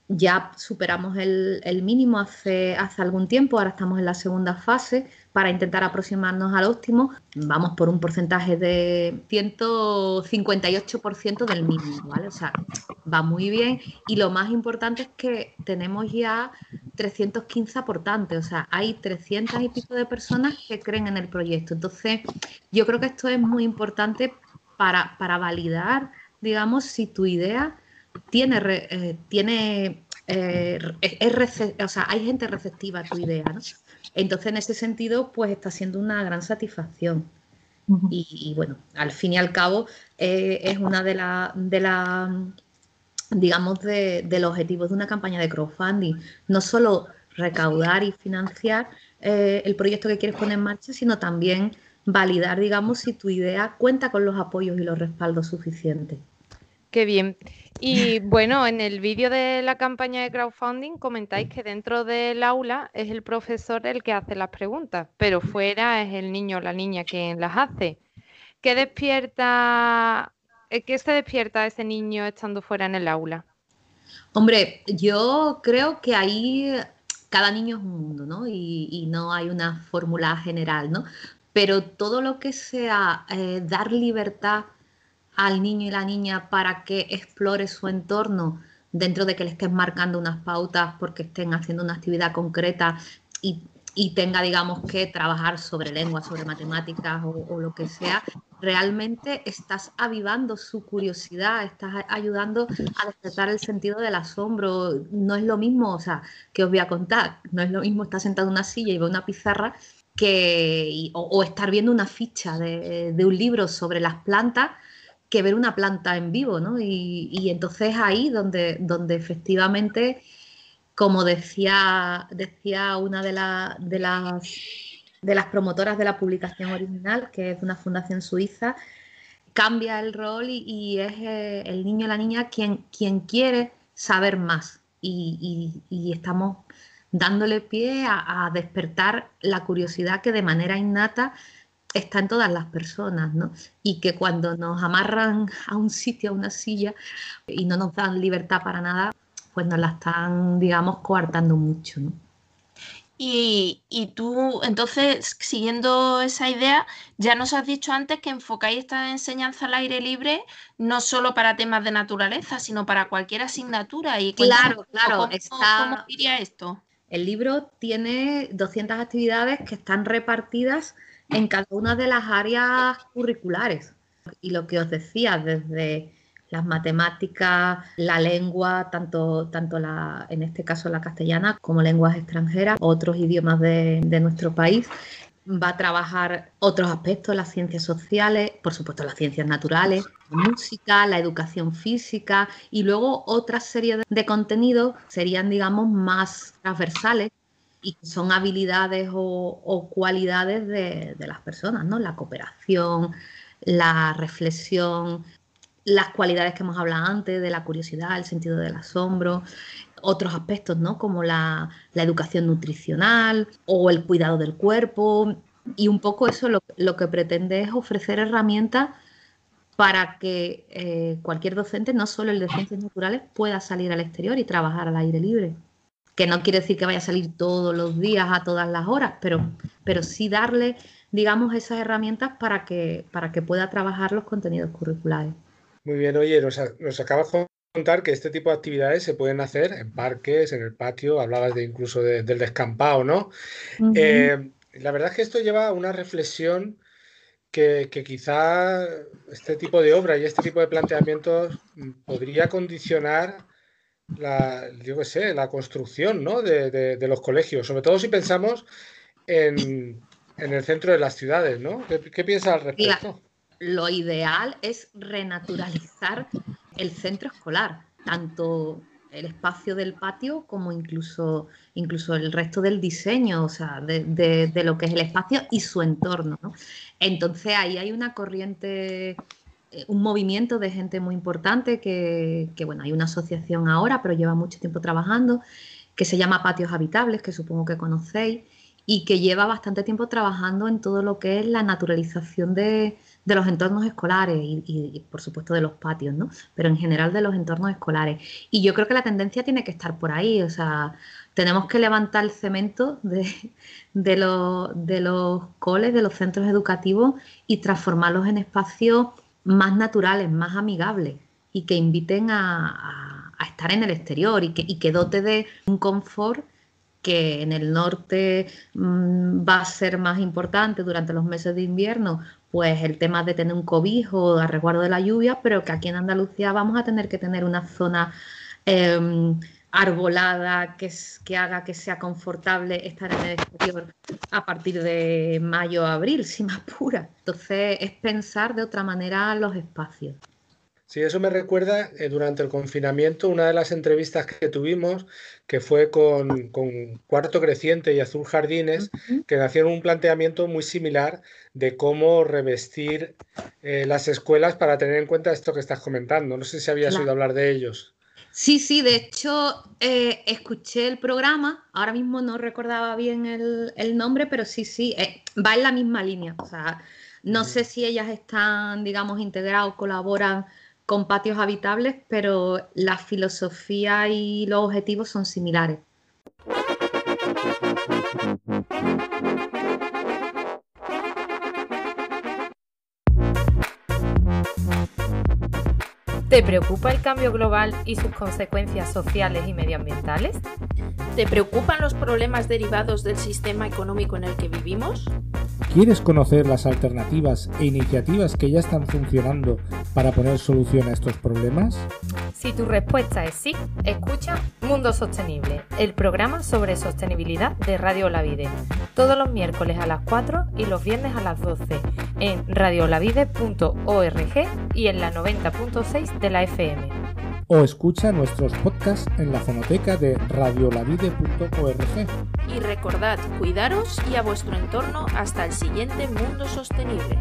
Speaker 18: ya superamos el, el mínimo hace, hace algún tiempo, ahora estamos en la segunda fase para intentar aproximarnos al óptimo. Vamos por un porcentaje de ciento cincuenta y ocho por ciento del mínimo, ¿vale? O sea, va muy bien, y lo más importante es que tenemos ya trescientos quince aportantes, o sea, hay trescientas y pico de personas que creen en el proyecto. Entonces, yo creo que esto es muy importante para, para validar, digamos, si tu idea tiene, eh, tiene eh, es rece- o sea, hay gente receptiva a tu idea, ¿no? Entonces, en ese sentido, pues está siendo una gran satisfacción. Uh-huh. Y, y bueno, al fin y al cabo, eh, es una de las, de la, digamos, de, de los objetivos de una campaña de crowdfunding. No solo recaudar y financiar eh, el proyecto que quieres poner en marcha, sino también validar, digamos, si tu idea cuenta con los apoyos y los respaldos suficientes.
Speaker 2: Qué bien. Y bueno, en el vídeo de la campaña de crowdfunding comentáis que dentro del aula es el profesor el que hace las preguntas, pero fuera es el niño o la niña quien las hace. ¿Qué despierta, qué se despierta ese niño estando fuera en el aula?
Speaker 18: Hombre, yo creo que ahí cada niño es un mundo, ¿no? Y, y no hay una fórmula general, ¿no? pero todo lo que sea eh, dar libertad al niño y la niña para que explore su entorno dentro de que le estés marcando unas pautas porque estén haciendo una actividad concreta y, y tenga, digamos, que trabajar sobre lengua, sobre matemáticas o, o lo que sea, realmente estás avivando su curiosidad, estás ayudando a despertar el sentido del asombro. No es lo mismo, o sea, que os voy a contar, no es lo mismo estar sentado en una silla y ver una pizarra que, o, o estar viendo una ficha de, de un libro sobre las plantas que ver una planta en vivo, ¿no? Y, y entonces ahí donde, donde efectivamente, como decía, decía una de, la, de, las, de las promotoras de la publicación original, que es una fundación suiza, cambia el rol y, y es eh, el niño o la niña quien, quien quiere saber más. Y, y, y estamos dándole pie a, a despertar la curiosidad que de manera innata está en todas las personas, ¿no? Y que cuando nos amarran a un sitio, a una silla, y no nos dan libertad para nada, pues nos la están, digamos, coartando mucho, ¿no?
Speaker 3: Y, y tú, entonces, siguiendo esa idea, ya nos has dicho antes que enfocáis esta enseñanza al aire libre no solo para temas de naturaleza, sino para cualquier asignatura. Y
Speaker 18: claro, claro.
Speaker 3: ¿Cómo,
Speaker 18: está...
Speaker 3: ¿Cómo diría esto?
Speaker 18: El libro tiene doscientas actividades que están repartidas en cada una de las áreas curriculares. Y lo que os decía, desde las matemáticas, la lengua, tanto, tanto la, en este caso la castellana, como lenguas extranjeras, otros idiomas de, de nuestro país. Va a trabajar otros aspectos, las ciencias sociales, por supuesto las ciencias naturales, la música, la educación física y luego otra serie de, de contenidos serían, digamos, más transversales y que son habilidades o, o cualidades de, de las personas, ¿no? La cooperación, la reflexión, las cualidades que hemos hablado antes, de la curiosidad, el sentido del asombro, otros aspectos, ¿no? Como la, la educación nutricional o el cuidado del cuerpo. Y un poco eso lo, lo que pretende es ofrecer herramientas para que eh, cualquier docente, no solo el de ciencias naturales, pueda salir al exterior y trabajar al aire libre. Que no quiere decir que vaya a salir todos los días a todas las horas, pero, pero sí darle, digamos, esas herramientas para que, para que pueda trabajar los contenidos curriculares.
Speaker 5: Muy bien, oye, nos, nos acabas de contar que este tipo de actividades se pueden hacer en parques, en el patio, hablabas de incluso de, del descampado, ¿no? Uh-huh. eh, la verdad es que esto lleva a una reflexión que, que quizá este tipo de obra y este tipo de planteamientos podría condicionar la, yo qué sé, la construcción, ¿no? de, de, de los colegios, sobre todo si pensamos en, en el centro de las ciudades, ¿no? ¿Qué, qué piensas al respecto?
Speaker 18: Claro. Lo ideal es renaturalizar el centro escolar, tanto el espacio del patio como incluso, incluso el resto del diseño, o sea, de, de, de lo que es el espacio y su entorno, ¿no? Entonces ahí hay una corriente, un movimiento de gente muy importante que, que, bueno, hay una asociación ahora, pero lleva mucho tiempo trabajando, que se llama Patios Habitables, que supongo que conocéis, y que lleva bastante tiempo trabajando en todo lo que es la naturalización de, de los entornos escolares y, y, y, por supuesto, de los patios, ¿no? Pero en general de los entornos escolares. Y yo creo que la tendencia tiene que estar por ahí, o sea, tenemos que levantar el cemento de, de, lo, de los coles, de los centros educativos y transformarlos en espacios más naturales, más amigables y que inviten a, a, a estar en el exterior y que, y que dote de un confort que en el norte mmm, va a ser más importante durante los meses de invierno, pues el tema de tener un cobijo a resguardo de la lluvia, pero que aquí en Andalucía vamos a tener que tener una zona eh, arbolada que, que haga que sea confortable estar en el exterior a partir de mayo a abril, si me apura. Entonces es pensar de otra manera los espacios.
Speaker 5: Sí, eso me recuerda eh, durante el confinamiento una de las entrevistas que tuvimos, que fue con, con Cuarto Creciente y Azul Jardines, uh-huh. que hacían un planteamiento muy similar de cómo revestir eh, las escuelas para tener en cuenta esto que estás comentando. No sé si habías claro. oído hablar de ellos.
Speaker 18: Sí, sí, de hecho eh, escuché el programa, ahora mismo no recordaba bien el, el nombre, pero sí, sí, eh, va en la misma línea. O sea, no uh-huh. sé si ellas están, digamos, integradas o colaboran con patios habitables, pero la filosofía y los objetivos son similares.
Speaker 14: ¿Te preocupa el cambio global y sus consecuencias sociales y medioambientales?
Speaker 19: ¿Te preocupan los problemas derivados del sistema económico en el que vivimos?
Speaker 13: ¿Quieres conocer las alternativas e iniciativas que ya están funcionando para poner solución a estos problemas?
Speaker 14: Si tu respuesta es sí, escucha Mundo Sostenible, el programa sobre sostenibilidad de Radio Olavide, todos los miércoles a las cuatro y los viernes a las doce en radio olavide punto org y en la noventa punto seis de la F M.
Speaker 13: O escucha nuestros podcasts en la fonoteca de radio olavide punto org.
Speaker 19: Y recordad, cuidaros y a vuestro entorno hasta el siguiente Mundo Sostenible.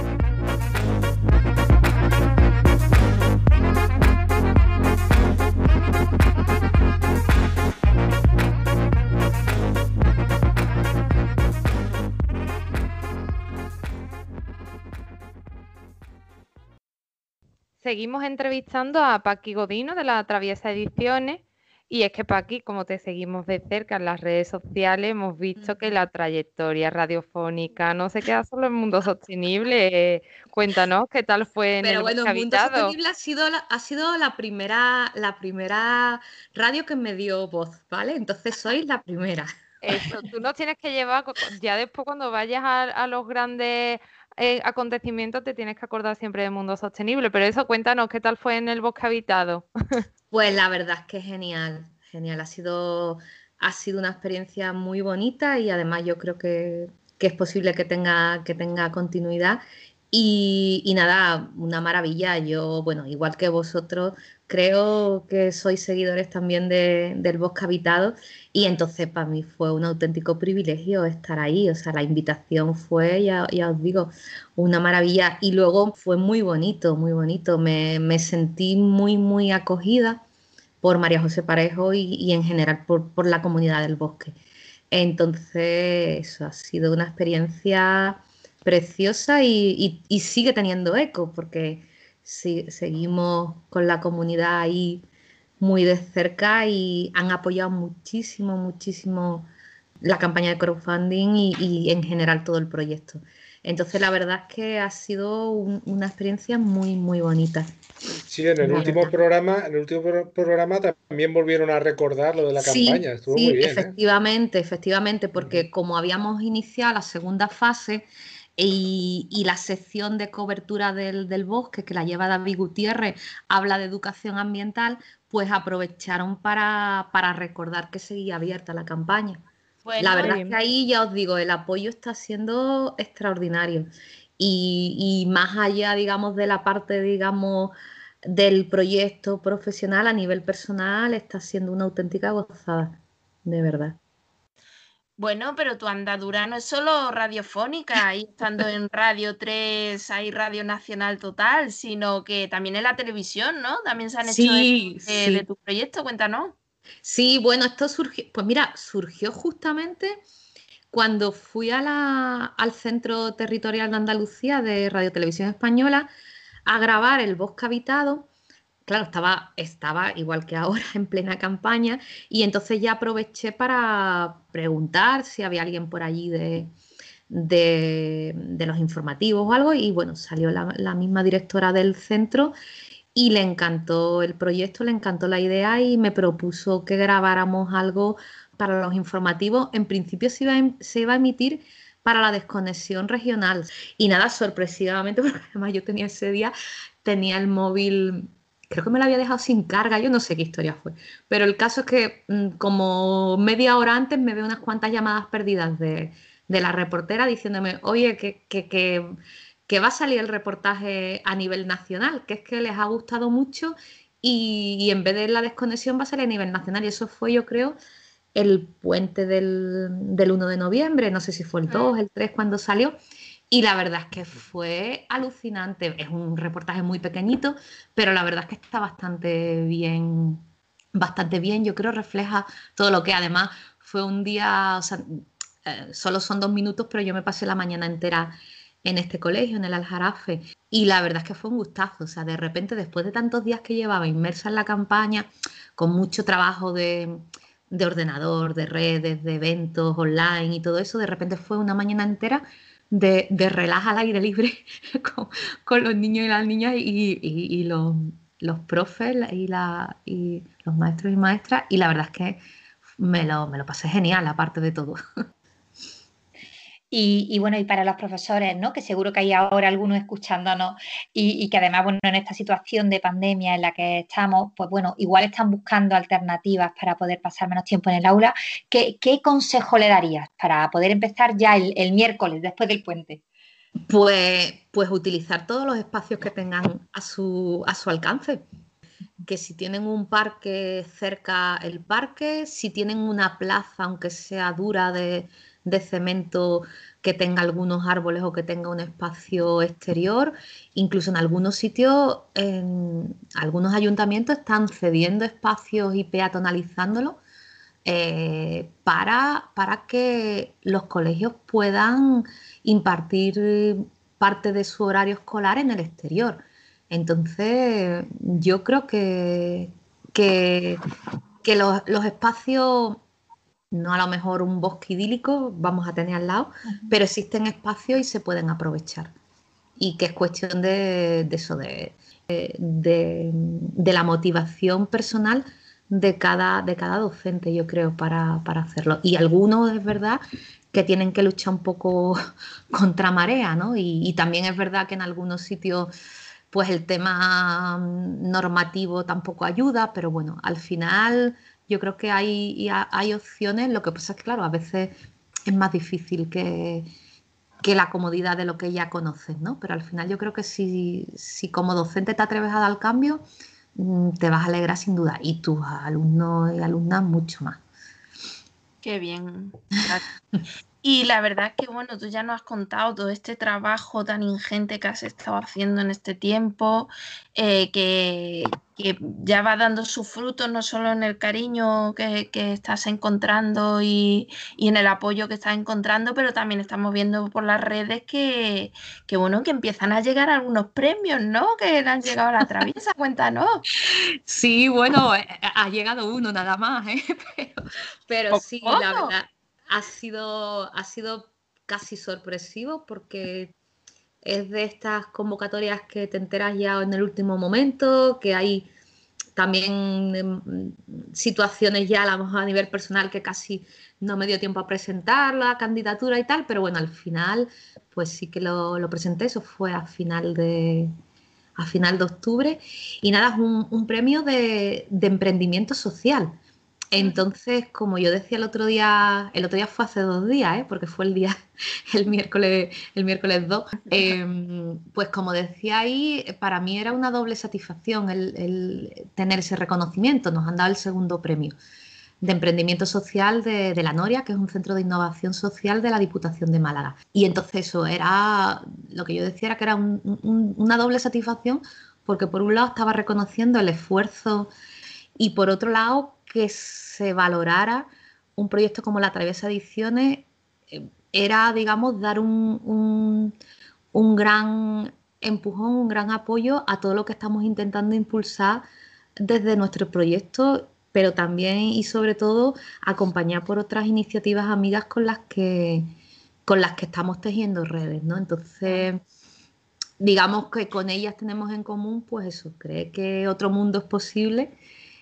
Speaker 2: Seguimos entrevistando a Paqui Godino de la Traviesa Ediciones y es que Paqui, como te seguimos de cerca en las redes sociales, hemos visto que la trayectoria radiofónica no se queda solo en Mundo Sostenible. Eh, cuéntanos qué tal fue en
Speaker 18: Pero
Speaker 2: el
Speaker 18: bueno,
Speaker 2: Bosque
Speaker 18: Mundo
Speaker 2: Habitado.
Speaker 18: Sostenible ha sido, la, ha sido la, primera, la primera radio que me dio voz, ¿vale? Entonces soy la primera.
Speaker 2: Eso, tú nos tienes que llevar, ya después cuando vayas a, a los grandes eh, acontecimientos te tienes que acordar siempre de Mundo Sostenible, pero eso cuéntanos qué tal fue en el Bosque Habitado.
Speaker 18: Pues la verdad es que es genial, genial, ha sido, ha sido una experiencia muy bonita y además yo creo que, que es posible que tenga, que tenga continuidad y, y nada, una maravilla. Yo, bueno, igual que vosotros, creo que sois seguidores también de, del Bosque Habitado y entonces para mí fue un auténtico privilegio estar ahí, o sea, la invitación fue, ya, ya os digo, una maravilla y luego fue muy bonito, muy bonito, me, me sentí muy, muy acogida por María José Parejo y, y en general por, por la comunidad del bosque. Entonces, eso ha sido una experiencia preciosa y, y, y sigue teniendo eco porque sí, seguimos con la comunidad ahí muy de cerca y han apoyado muchísimo, muchísimo la campaña de crowdfunding y, y en general todo el proyecto. Entonces la verdad es que ha sido un, una experiencia muy, muy bonita.
Speaker 5: Sí, en el último verdad. programa, en el último pro programa también volvieron a recordar lo de la
Speaker 18: sí,
Speaker 5: campaña. Estuvo
Speaker 18: sí,
Speaker 5: muy bien.
Speaker 18: Efectivamente, ¿eh? efectivamente, porque
Speaker 5: uh-huh.
Speaker 18: como habíamos iniciado la segunda fase y, y la sección de cobertura del, del bosque que la lleva David Gutiérrez habla de educación ambiental, pues aprovecharon para, para recordar que seguía abierta la campaña. Bueno, la verdad es que ahí ya os digo, el apoyo está siendo extraordinario y, y más allá, digamos, de la parte, digamos, del proyecto profesional a nivel personal, está siendo una auténtica gozada, de verdad.
Speaker 3: Bueno, pero tu andadura no es solo radiofónica, ahí estando en Radio tres, hay Radio Nacional Total, sino que también en la televisión, ¿no? También se han
Speaker 18: sí,
Speaker 3: hecho de,
Speaker 18: sí.
Speaker 3: de tu proyecto, cuéntanos.
Speaker 18: Sí, bueno, esto surgió, pues mira, surgió justamente cuando fui a la, al Centro Territorial de Andalucía de Radio Televisión Española a grabar El Bosque Habitado. Claro, estaba, estaba igual que ahora en plena campaña y entonces ya aproveché para preguntar si había alguien por allí de, de, de los informativos o algo y bueno, salió la, la misma directora del centro y le encantó el proyecto, le encantó la idea y me propuso que grabáramos algo para los informativos. En principio se iba a, se iba a emitir para la desconexión regional y nada, sorpresivamente, porque además yo tenía ese día, tenía el móvil... Creo que me lo había dejado sin carga, yo no sé qué historia fue. Pero el caso es que como media hora antes me veo unas cuantas llamadas perdidas de, de la reportera diciéndome, oye, que, que, que, que va a salir el reportaje a nivel nacional, que es que les ha gustado mucho y, y en vez de la desconexión va a salir a nivel nacional. Y eso fue, yo creo, el puente del, del uno de noviembre, no sé si fue el dos, el tres cuando salió. Y la verdad es que fue alucinante. Es un reportaje muy pequeñito, pero la verdad es que está bastante bien, bastante bien. Yo creo refleja todo lo que además fue un día, o sea, eh, solo son dos minutos, pero yo me pasé la mañana entera en este colegio, en el Aljarafe. Y la verdad es que fue un gustazo. O sea, de repente, después de tantos días que llevaba inmersa en la campaña, con mucho trabajo de, de ordenador, de redes, de eventos online y todo eso, de repente fue una mañana entera De, de relaja al aire libre con, con los niños y las niñas y, y, y, los, los profes y, la, y los maestros y maestras, y la verdad es que me lo, me lo pasé genial, aparte de todo.
Speaker 4: Y, y bueno, y para los profesores, ¿no? Que seguro que hay ahora algunos escuchándonos y, y que además, bueno, en esta situación de pandemia en la que estamos, pues bueno, igual están buscando alternativas para poder pasar menos tiempo en el aula. ¿Qué, qué consejo le darías para poder empezar ya el, el miércoles, después del puente?
Speaker 18: Pues, pues utilizar todos los espacios que tengan a su, a su alcance. Que si tienen un parque cerca, el parque, si tienen una plaza, aunque sea dura de, de cemento, que tenga algunos árboles o que tenga un espacio exterior. Incluso en algunos sitios, en algunos ayuntamientos están cediendo espacios y peatonalizándolos eh, para, para que los colegios puedan impartir parte de su horario escolar en el exterior. Entonces, yo creo que, que, que los, los espacios, no a lo mejor un bosque idílico vamos a tener al lado, uh-huh. pero existen espacios y se pueden aprovechar. Y que es cuestión de, de eso, de, de, de la motivación personal de cada, de cada docente, yo creo, para, para hacerlo. Y algunos, es verdad, que tienen que luchar un poco contra marea, ¿no? Y, y también es verdad que en algunos sitios pues el tema normativo tampoco ayuda, pero bueno, al final yo creo que hay, hay opciones. Lo que pasa es que, claro, a veces es más difícil que, que la comodidad de lo que ya conoces, ¿no? Pero al final yo creo que si, si como docente te atreves a dar el cambio, te vas a alegrar sin duda, y tus alumnos y alumnas mucho más.
Speaker 3: Qué bien. Y la verdad es que, bueno, tú ya nos has contado todo este trabajo tan ingente que has estado haciendo en este tiempo, eh, que, que ya va dando sus frutos, no solo en el cariño que, que estás encontrando y, y en el apoyo que estás encontrando, pero también estamos viendo por las redes que, que, bueno, que empiezan a llegar algunos premios, ¿no? Que le han llegado a la traviesa, cuéntanos.
Speaker 18: Sí, bueno, ha llegado uno nada más, ¿eh? Pero, pero sí, la verdad. Ha sido, ha sido casi sorpresivo, porque es de estas convocatorias que te enteras ya en el último momento, que hay también situaciones ya a lo mejor a nivel personal que casi no me dio tiempo a presentar la candidatura y tal, pero bueno, al final pues sí que lo, lo presenté. Eso fue a final de, a final de octubre, y nada, es un, un premio de, de emprendimiento social. Entonces, como yo decía el otro día, el otro día fue hace dos días, ¿eh? Porque fue el día, el miércoles, el miércoles dos, eh, pues como decía ahí, para mí era una doble satisfacción el, el tener ese reconocimiento. Nos han dado el segundo premio de emprendimiento social de, de La Noria, que es un centro de innovación social de la Diputación de Málaga. Y entonces eso era, lo que yo decía era que era un, un, una doble satisfacción, porque por un lado estaba reconociendo el esfuerzo y por otro lado que se valorara un proyecto como La Traviesa Ediciones. Era, digamos, dar un, un, un gran empujón, un gran apoyo a todo lo que estamos intentando impulsar desde nuestro proyecto, pero también y sobre todo acompañar por otras iniciativas amigas con las que, con las que estamos tejiendo redes, ¿no? Entonces, digamos que con ellas tenemos en común, pues eso, creer que otro mundo es posible.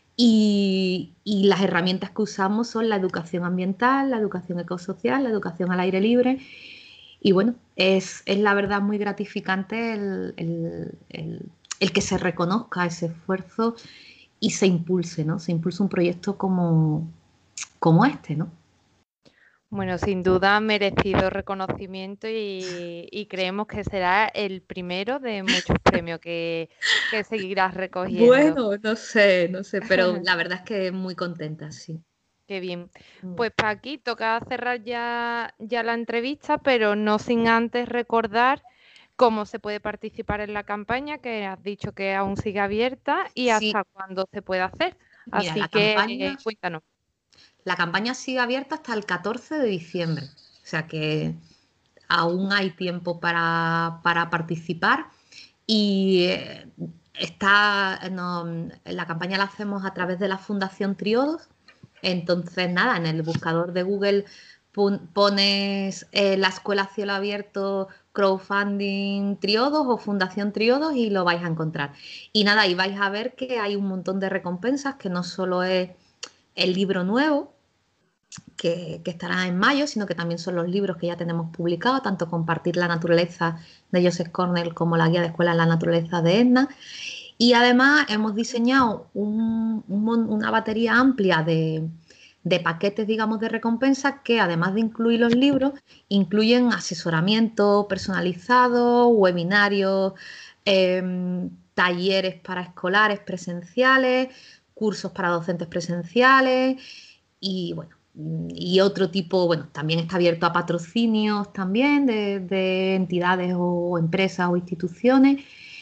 Speaker 18: Y, y las herramientas que usamos son la educación ambiental, la educación ecosocial, la educación al aire libre. Y bueno, es, es la verdad muy gratificante el, el, el, el que se reconozca ese esfuerzo y se impulse, ¿no? Se impulse un proyecto como, como este, ¿no?
Speaker 2: Bueno, sin duda merecido reconocimiento, y, y creemos que será el primero de muchos premios que, que seguirás recogiendo.
Speaker 18: Bueno, no sé, no sé, pero la verdad es que muy contenta, sí.
Speaker 2: Qué bien. Pues para aquí toca cerrar ya, ya la entrevista, pero no sin antes recordar cómo se puede participar en la campaña, que has dicho que aún sigue abierta, y sí. hasta cuándo se puede hacer.
Speaker 18: Mira,
Speaker 2: Así
Speaker 18: la
Speaker 2: que
Speaker 18: campaña...
Speaker 2: eh, cuéntanos.
Speaker 18: La campaña sigue abierta hasta el catorce de diciembre, o sea que aún hay tiempo para, para participar. Y está, no, la campaña la hacemos a través de la Fundación Triodos. Entonces, nada, en el buscador de Google pones eh, la escuela a cielo abierto crowdfunding Triodos o Fundación Triodos y lo vais a encontrar. Y nada, y vais a ver que hay un montón de recompensas, que no solo es el libro nuevo, que, que estará en mayo, sino que también son los libros que ya tenemos publicados, tanto Compartir la naturaleza de Joseph Cornell como la guía de escuela en la naturaleza de Edna. Y además hemos diseñado un, un, una batería amplia de, de paquetes, digamos, de recompensas que, además de incluir los libros, incluyen asesoramiento personalizado, webinarios, eh, talleres para escolares presenciales, cursos para docentes presenciales y, bueno, y otro tipo, bueno, también está abierto a patrocinios también de, de entidades o empresas o instituciones.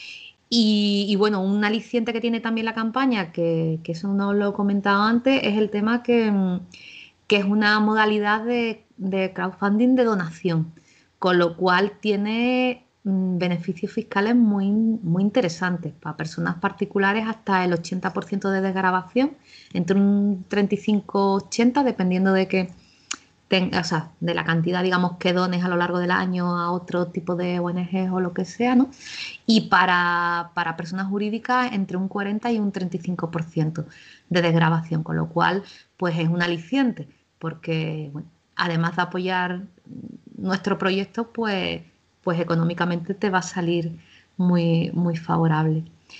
Speaker 18: Y, y bueno, un aliciente que tiene también la campaña, que, que eso no lo he comentado antes, es el tema que, que es una modalidad de, de crowdfunding de donación, con lo cual tiene mmm, beneficios fiscales muy, muy interesantes. Para personas particulares hasta el ochenta por ciento de desgravación, entre un treinta y cinco ochenta, dependiendo de que Ten, o sea, de la cantidad, digamos, que dones a lo largo del año a otro tipo de O N Ges o lo que sea, ¿no? Y para, para personas jurídicas entre un cuarenta y un treinta y cinco por ciento de desgravación, con lo cual, pues es un aliciente, porque, bueno, además de apoyar nuestro proyecto, pues, pues económicamente te va a salir muy, muy favorable.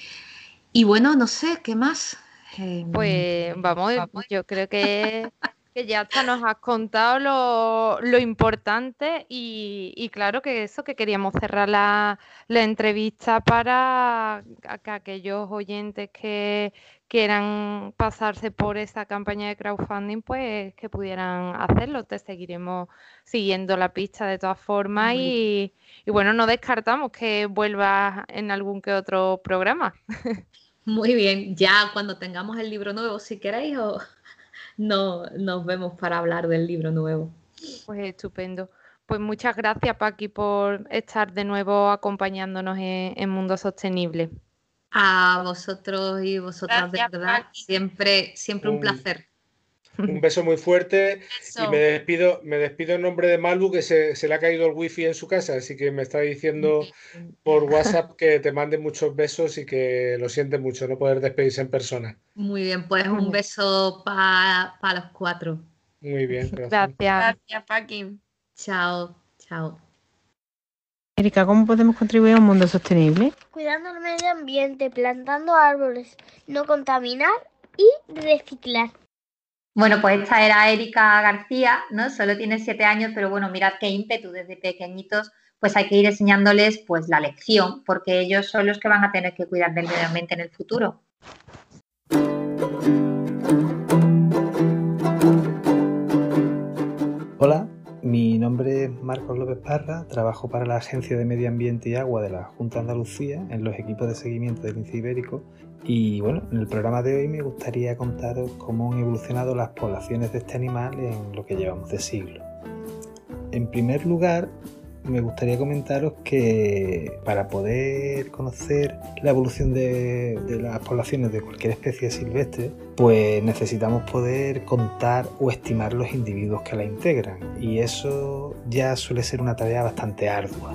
Speaker 18: Y bueno, no sé, ¿qué más? Eh,
Speaker 2: Pues vamos, yo creo que... que ya hasta nos has contado lo, lo importante y, y claro que eso, que queríamos cerrar la, la entrevista para que aquellos oyentes que quieran pasarse por esa campaña de crowdfunding, pues que pudieran hacerlo. Te seguiremos siguiendo la pista de todas formas y, y bueno, no descartamos que vuelvas en algún que otro programa.
Speaker 18: Muy bien, ya cuando tengamos el libro nuevo, si queréis, o... No, nos vemos para hablar del libro nuevo.
Speaker 2: Pues estupendo. Pues muchas gracias, Paqui, por estar de nuevo acompañándonos en, en Mundo Sostenible.
Speaker 18: A vosotros y vosotras,
Speaker 3: Gracias,
Speaker 18: de verdad,
Speaker 3: Paqui.
Speaker 18: siempre, siempre un, un placer.
Speaker 5: Un beso muy fuerte beso. y me despido, me despido en nombre de Malbu, que se, se le ha caído el wifi en su casa, así que me está diciendo por WhatsApp que te mande muchos besos y que lo siente mucho no poder despedirse en persona.
Speaker 18: Muy bien, pues un beso para pa los cuatro.
Speaker 5: Muy bien, gracias.
Speaker 2: Gracias.
Speaker 3: Gracias, Paqui.
Speaker 18: Chao, chao.
Speaker 12: Erika, ¿cómo podemos contribuir a un mundo sostenible?
Speaker 8: Cuidando el medio ambiente, plantando árboles, no contaminar y reciclar.
Speaker 4: Bueno, pues esta era Erika García, ¿no? Solo tiene siete años, pero bueno, mirad qué ímpetu desde pequeñitos, pues hay que ir enseñándoles pues la lección, porque ellos son los que van a tener que cuidar del medio ambiente en el futuro.
Speaker 13: Hola, mi nombre es Marcos López Parra, trabajo para la Agencia de Medio Ambiente y Agua de la Junta de Andalucía en los equipos de seguimiento del lince ibérico. Y bueno, en el programa de hoy me gustaría contaros cómo han evolucionado las poblaciones de este animal en lo que llevamos de siglo. En primer lugar, me gustaría comentaros que para poder conocer la evolución de, de las poblaciones de cualquier especie silvestre, pues necesitamos poder contar o estimar los individuos que la integran, y eso ya suele ser una tarea bastante ardua.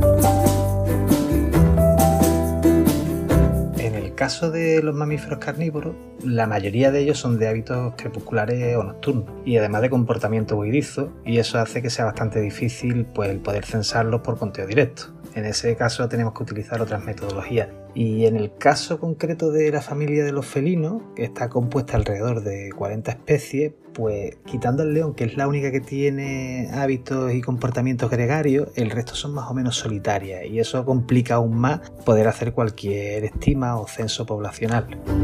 Speaker 13: En el caso de los mamíferos carnívoros, la mayoría de ellos son de hábitos crepusculares o nocturnos y además de comportamiento huidizo, y eso hace que sea bastante difícil pues, el poder censarlos por conteo directo. En ese caso tenemos que utilizar otras metodologías. Y en el caso concreto de la familia de los felinos, que está compuesta alrededor de cuarenta especies, pues quitando al león, que es la única que tiene hábitos y comportamientos gregarios, el resto son más o menos solitarias, y eso complica aún más poder hacer cualquier estima o censo poblacional.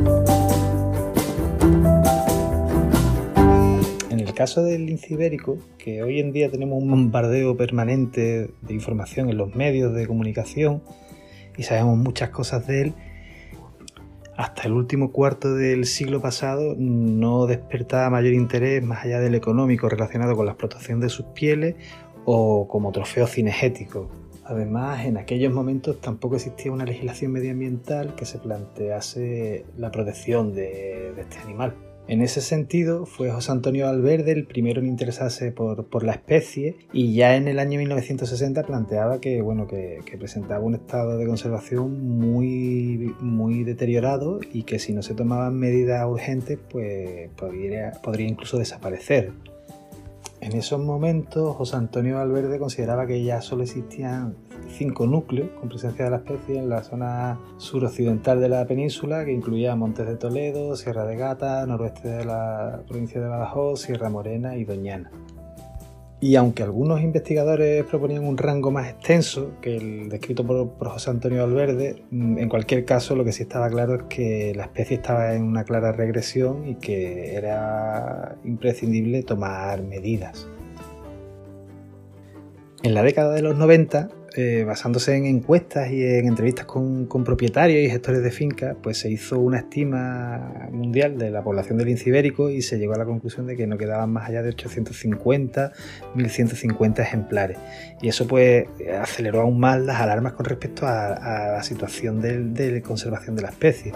Speaker 13: En el caso del lince ibérico, que hoy en día tenemos un bombardeo permanente de información en los medios de comunicación y sabemos muchas cosas de él, hasta el último cuarto del siglo pasado no despertaba mayor interés más allá del económico relacionado con la explotación de sus pieles o como trofeo cinegético. Además, en aquellos momentos tampoco existía una legislación medioambiental que se plantease la protección de, de este animal. En ese sentido, fue José Antonio Valverde el primero en interesarse por, por la especie, y ya en el año mil novecientos sesenta planteaba que, bueno, que, que presentaba un estado de conservación muy, muy deteriorado y que si no se tomaban medidas urgentes pues podría, podría incluso desaparecer. En esos momentos, José Antonio Valverde consideraba que ya solo existían cinco núcleos con presencia de la especie en la zona suroccidental de la península, que incluía Montes de Toledo, Sierra de Gata, noroeste de la provincia de Badajoz, Sierra Morena y Doñana. Y aunque algunos investigadores proponían un rango más extenso que el descrito por, por José Antonio Valverde, en cualquier caso lo que sí estaba claro es que la especie estaba en una clara regresión y que era imprescindible tomar medidas. En la década de los noventa, eh, basándose en encuestas y en entrevistas con, con propietarios y gestores de fincas, pues se hizo una estima mundial de la población del lince ibérico y se llegó a la conclusión de que no quedaban más allá de ochocientos cincuenta a mil ciento cincuenta ejemplares. Y eso pues aceleró aún más las alarmas con respecto a, a la situación de, de conservación de la especie.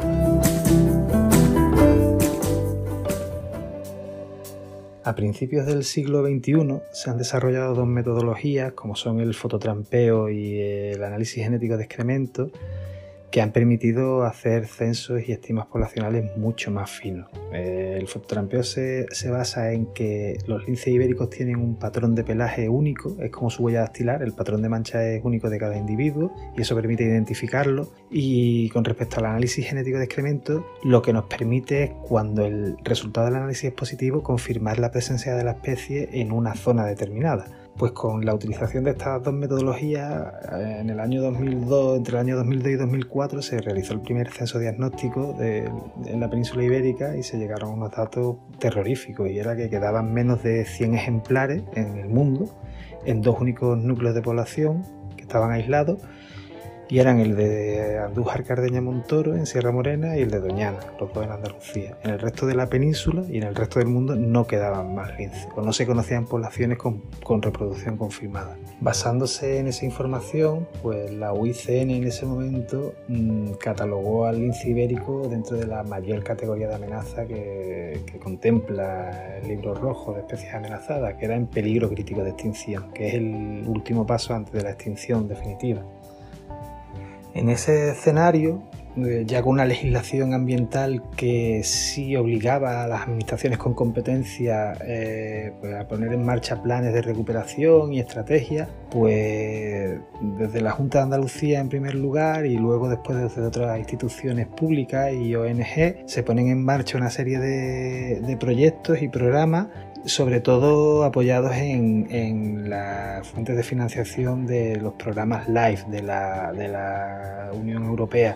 Speaker 13: A principios del siglo veintiuno se han desarrollado dos metodologías, como son el fototrampeo y el análisis genético de excrementos, que han permitido hacer censos y estimas poblacionales mucho más finos. El fototrampeo se, se basa en que los linces ibéricos tienen un patrón de pelaje único, es como su huella dactilar, el patrón de mancha es único de cada individuo y eso permite identificarlo. Y con respecto al análisis genético de excrementos, lo que nos permite es, cuando el resultado del análisis es positivo, confirmar la presencia de la especie en una zona determinada. Pues con la utilización de estas dos metodologías, en el año dos mil dos, entre el año dos mil dos y dos mil cuatro, se realizó el primer censo diagnóstico de, en la península ibérica y se llegaron a unos datos terroríficos, y era que quedaban menos de cien ejemplares en el mundo, en dos únicos núcleos de población que estaban aislados, y eran el de Andújar Cardeña Montoro en Sierra Morena y el de Doñana, los dos en Andalucía. En el resto de la península y en el resto del mundo no quedaban más linces, o no se conocían poblaciones con, con reproducción confirmada. Basándose en esa información, pues la U I C N en ese momento mmm, catalogó al lince ibérico dentro de la mayor categoría de amenaza que, que contempla el libro rojo de especies amenazadas, que era en peligro crítico de extinción, que es el último paso antes de la extinción definitiva. En ese escenario, ya con una legislación ambiental que sí obligaba a las administraciones con competencia eh, pues a poner en marcha planes de recuperación y estrategias, pues desde la Junta de Andalucía en primer lugar y luego después desde otras instituciones públicas y O N G se ponen en marcha una serie de, de proyectos y programas, sobre todo apoyados en, en las fuentes de financiación de los programas LIFE de la, de la Unión Europea.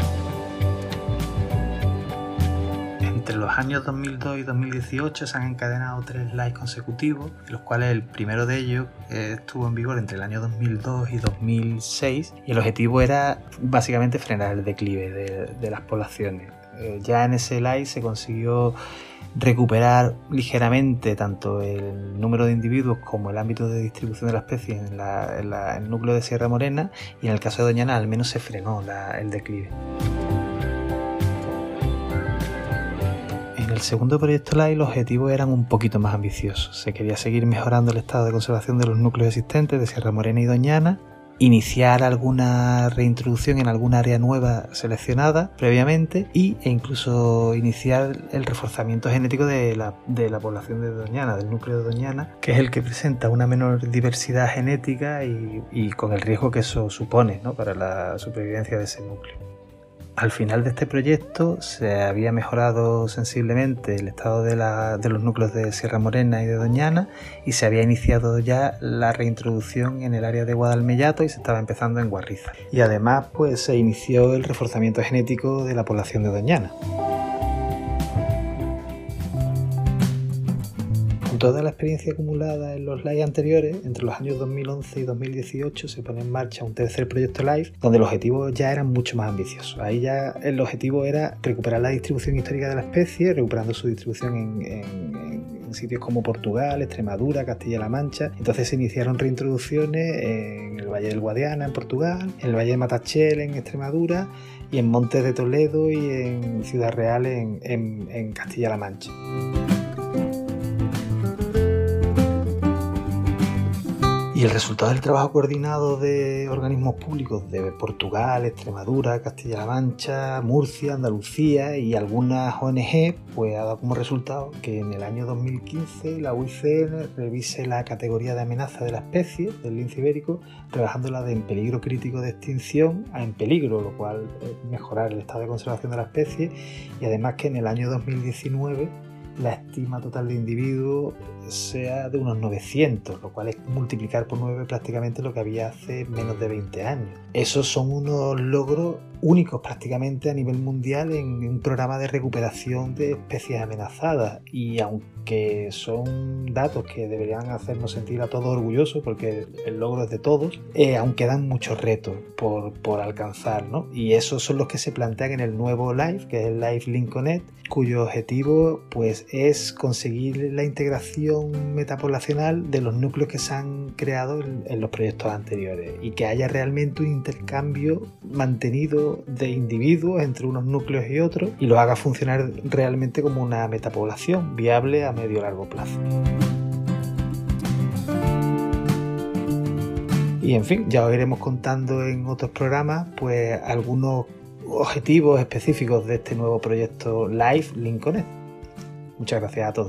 Speaker 13: Entre los años dos mil dos y dos mil dieciocho se han encadenado tres LIFE consecutivos, los cuales el primero de ellos eh, estuvo en vigor entre el año dos mil dos y dos mil seis, y el objetivo era básicamente frenar el declive de, de las poblaciones. Eh, ya en ese LIFE se consiguió recuperar ligeramente tanto el número de individuos como el ámbito de distribución de la especie en, la, en, la, en el núcleo de Sierra Morena, y en el caso de Doñana al menos se frenó la, el declive. En el segundo proyecto LIFE los objetivos eran un poquito más ambiciosos. Se quería seguir mejorando el estado de conservación de los núcleos existentes de Sierra Morena y Doñana, iniciar alguna reintroducción en alguna área nueva seleccionada previamente y, e incluso iniciar el reforzamiento genético de la, de la población de Doñana, del núcleo de Doñana, que es el que presenta una menor diversidad genética y, y con el riesgo que eso supone, ¿no?, para la supervivencia de ese núcleo. Al final de este proyecto se había mejorado sensiblemente el estado de, la, de los núcleos de Sierra Morena y de Doñana, y se había iniciado ya la reintroducción en el área de Guadalmellato y se estaba empezando en Guarriza. Y además pues se inició el reforzamiento genético de la población de Doñana. Con toda la experiencia acumulada en los LIFE anteriores, entre los años dos mil once y dos mil dieciocho se pone en marcha un tercer proyecto LIFE, donde los objetivos ya eran mucho más ambiciosos. Ahí ya el objetivo era recuperar la distribución histórica de la especie, recuperando su distribución en, en, en sitios como Portugal, Extremadura, Castilla-La Mancha. Entonces se iniciaron reintroducciones en el Valle del Guadiana en Portugal, en el Valle de Matachel en Extremadura y en Montes de Toledo y en Ciudad Real en, en, en Castilla-La Mancha. Y el resultado del trabajo coordinado de organismos públicos de Portugal, Extremadura, Castilla-La Mancha, Murcia, Andalucía y algunas O N G, pues ha dado como resultado que en el año dos mil quince la U I C N revise la categoría de amenaza de la especie del lince ibérico, rebajándola de en peligro crítico de extinción a en peligro, lo cual es mejorar el estado de conservación de la especie, y además que en el año dos mil diecinueve la estima total de individuos sea de unos novecientos, lo cual es multiplicar por nueve prácticamente lo que había hace menos de veinte años. Esos son unos logros únicos prácticamente a nivel mundial en un programa de recuperación de especies amenazadas, y aunque son datos que deberían hacernos sentir a todos orgullosos porque el logro es de todos, eh, aún quedan muchos retos por, por alcanzar, ¿no? Y esos son los que se plantean en el nuevo LIFE, que es el LIFE Linconet, cuyo objetivo pues es conseguir la integración metapoblacional de los núcleos que se han creado en, en los proyectos anteriores, y que haya realmente un intercambio mantenido de individuos entre unos núcleos y otros, y lo haga funcionar realmente como una metapoblación viable a medio y largo plazo. Y en fin, ya os iremos contando en otros programas pues algunos objetivos específicos de este nuevo proyecto LIFE Linconet. Muchas gracias a todos.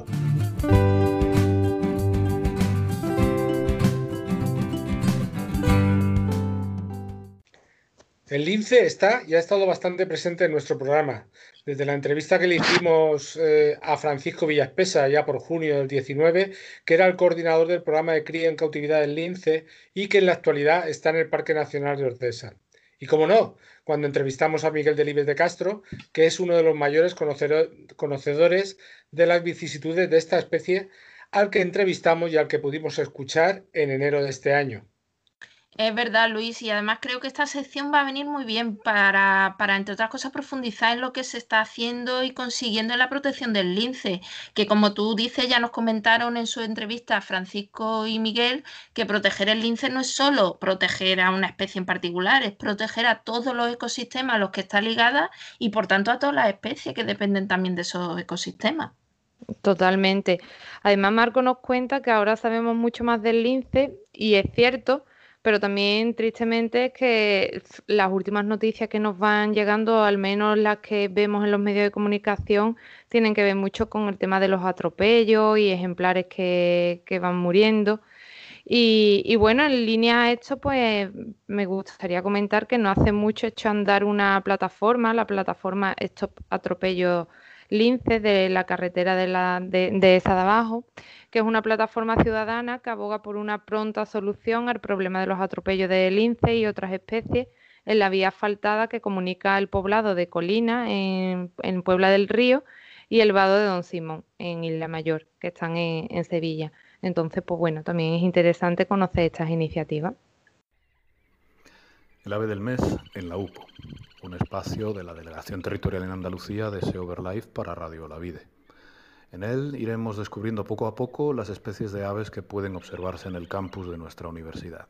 Speaker 5: El lince está y ha estado bastante presente en nuestro programa. Desde la entrevista que le hicimos eh, a Francisco Villaspesa ya por junio del diecinueve, que era el coordinador del programa de cría en cautividad del lince y que en la actualidad está en el Parque Nacional de Ordesa. Y como no, cuando entrevistamos a Miguel Delibes de Castro, que es uno de los mayores conocedores de las vicisitudes de esta especie, al que entrevistamos y al que pudimos escuchar en enero de este año.
Speaker 3: Es verdad, Luis, y además creo que esta sección va a venir muy bien para, para, entre otras cosas, profundizar en lo que se está haciendo y consiguiendo en la protección del lince, que como tú dices, ya nos comentaron en su entrevista Francisco y Miguel, que proteger el lince no es solo proteger a una especie en particular, es proteger a todos los ecosistemas a los que está ligada y por tanto a todas las especies que dependen también de esos ecosistemas.
Speaker 2: Totalmente. Además, Marco nos cuenta que ahora sabemos mucho más del lince, y es cierto, pero también tristemente es que las últimas noticias que nos van llegando, al menos las que vemos en los medios de comunicación, tienen que ver mucho con el tema de los atropellos y ejemplares que, que van muriendo. Y, y bueno, en línea a esto, pues me gustaría comentar que no hace mucho he hecho andar una plataforma, la plataforma Stop Atropello Lince de la carretera de, la, de, de esa de abajo, que es una plataforma ciudadana que aboga por una pronta solución al problema de los atropellos de lince y otras especies en la vía asfaltada que comunica el poblado de Colina en, en Puebla del Río y el vado de Don Simón en Isla Mayor, que están en, en Sevilla. Entonces, pues bueno, también es interesante conocer estas iniciativas.
Speaker 20: El ave del mes en la U P O, un espacio de la Delegación Territorial en Andalucía de SeoverLife para Radio La Vide. En él iremos descubriendo poco a poco las especies de aves que pueden observarse en el campus de nuestra universidad.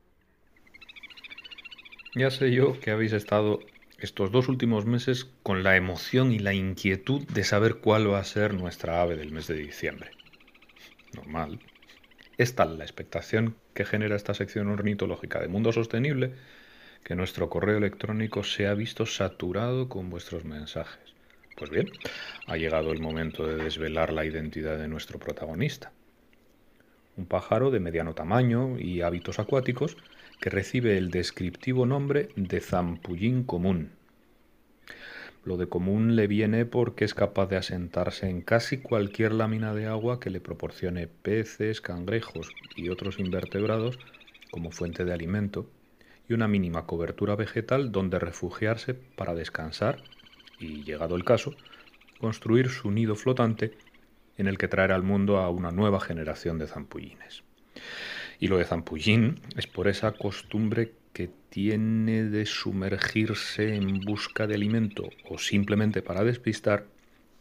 Speaker 21: Ya sé yo que habéis estado estos dos últimos meses con la emoción y la inquietud de saber cuál va a ser nuestra ave del mes de diciembre. Normal. Es tal la expectación que genera esta sección ornitológica de Mundo Sostenible que nuestro correo electrónico se ha visto saturado con vuestros mensajes. Pues bien, ha llegado el momento de desvelar la identidad de nuestro protagonista. Un pájaro de mediano tamaño y hábitos acuáticos que recibe el descriptivo nombre de zampullín común. Lo de común le viene porque es capaz de asentarse en casi cualquier lámina de agua que le proporcione peces, cangrejos y otros invertebrados como fuente de alimento, y una mínima cobertura vegetal donde refugiarse para descansar y, llegado el caso, construir su nido flotante en el que traer al mundo a una nueva generación de zampullines. Y lo de zampullín es por esa costumbre que tiene de sumergirse en busca de alimento o simplemente para despistar,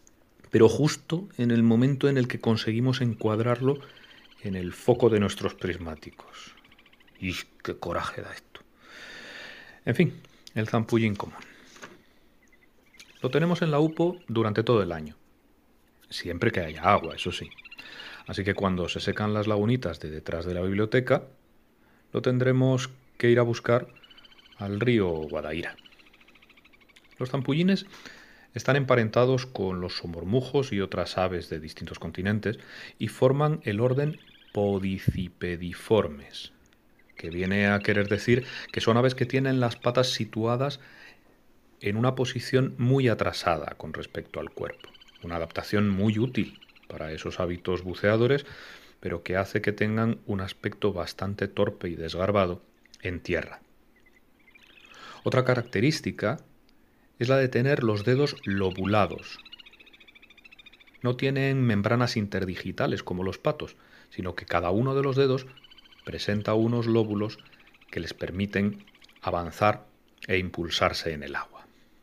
Speaker 21: pero justo en el momento en el que conseguimos encuadrarlo en el foco de nuestros prismáticos. ¡Y qué coraje da esto! En fin, el zampullín común. Lo tenemos en la U P O durante todo el año, siempre que haya agua, eso sí. Así que cuando se secan las lagunitas de detrás de la biblioteca, lo tendremos que ir a buscar al río Guadaira. Los zampullines están emparentados con los somormujos y otras aves de distintos continentes y forman el orden Podicipediformes, que viene a querer decir que son aves que tienen las patas situadas en una posición muy atrasada con respecto al cuerpo. Una adaptación muy útil para esos hábitos buceadores, pero que hace que tengan un aspecto bastante torpe y desgarbado en tierra. Otra característica es la de tener los dedos lobulados. No tienen membranas interdigitales como los patos, sino que cada uno de los dedos presenta unos lóbulos que les permiten avanzar e impulsarse en el agua.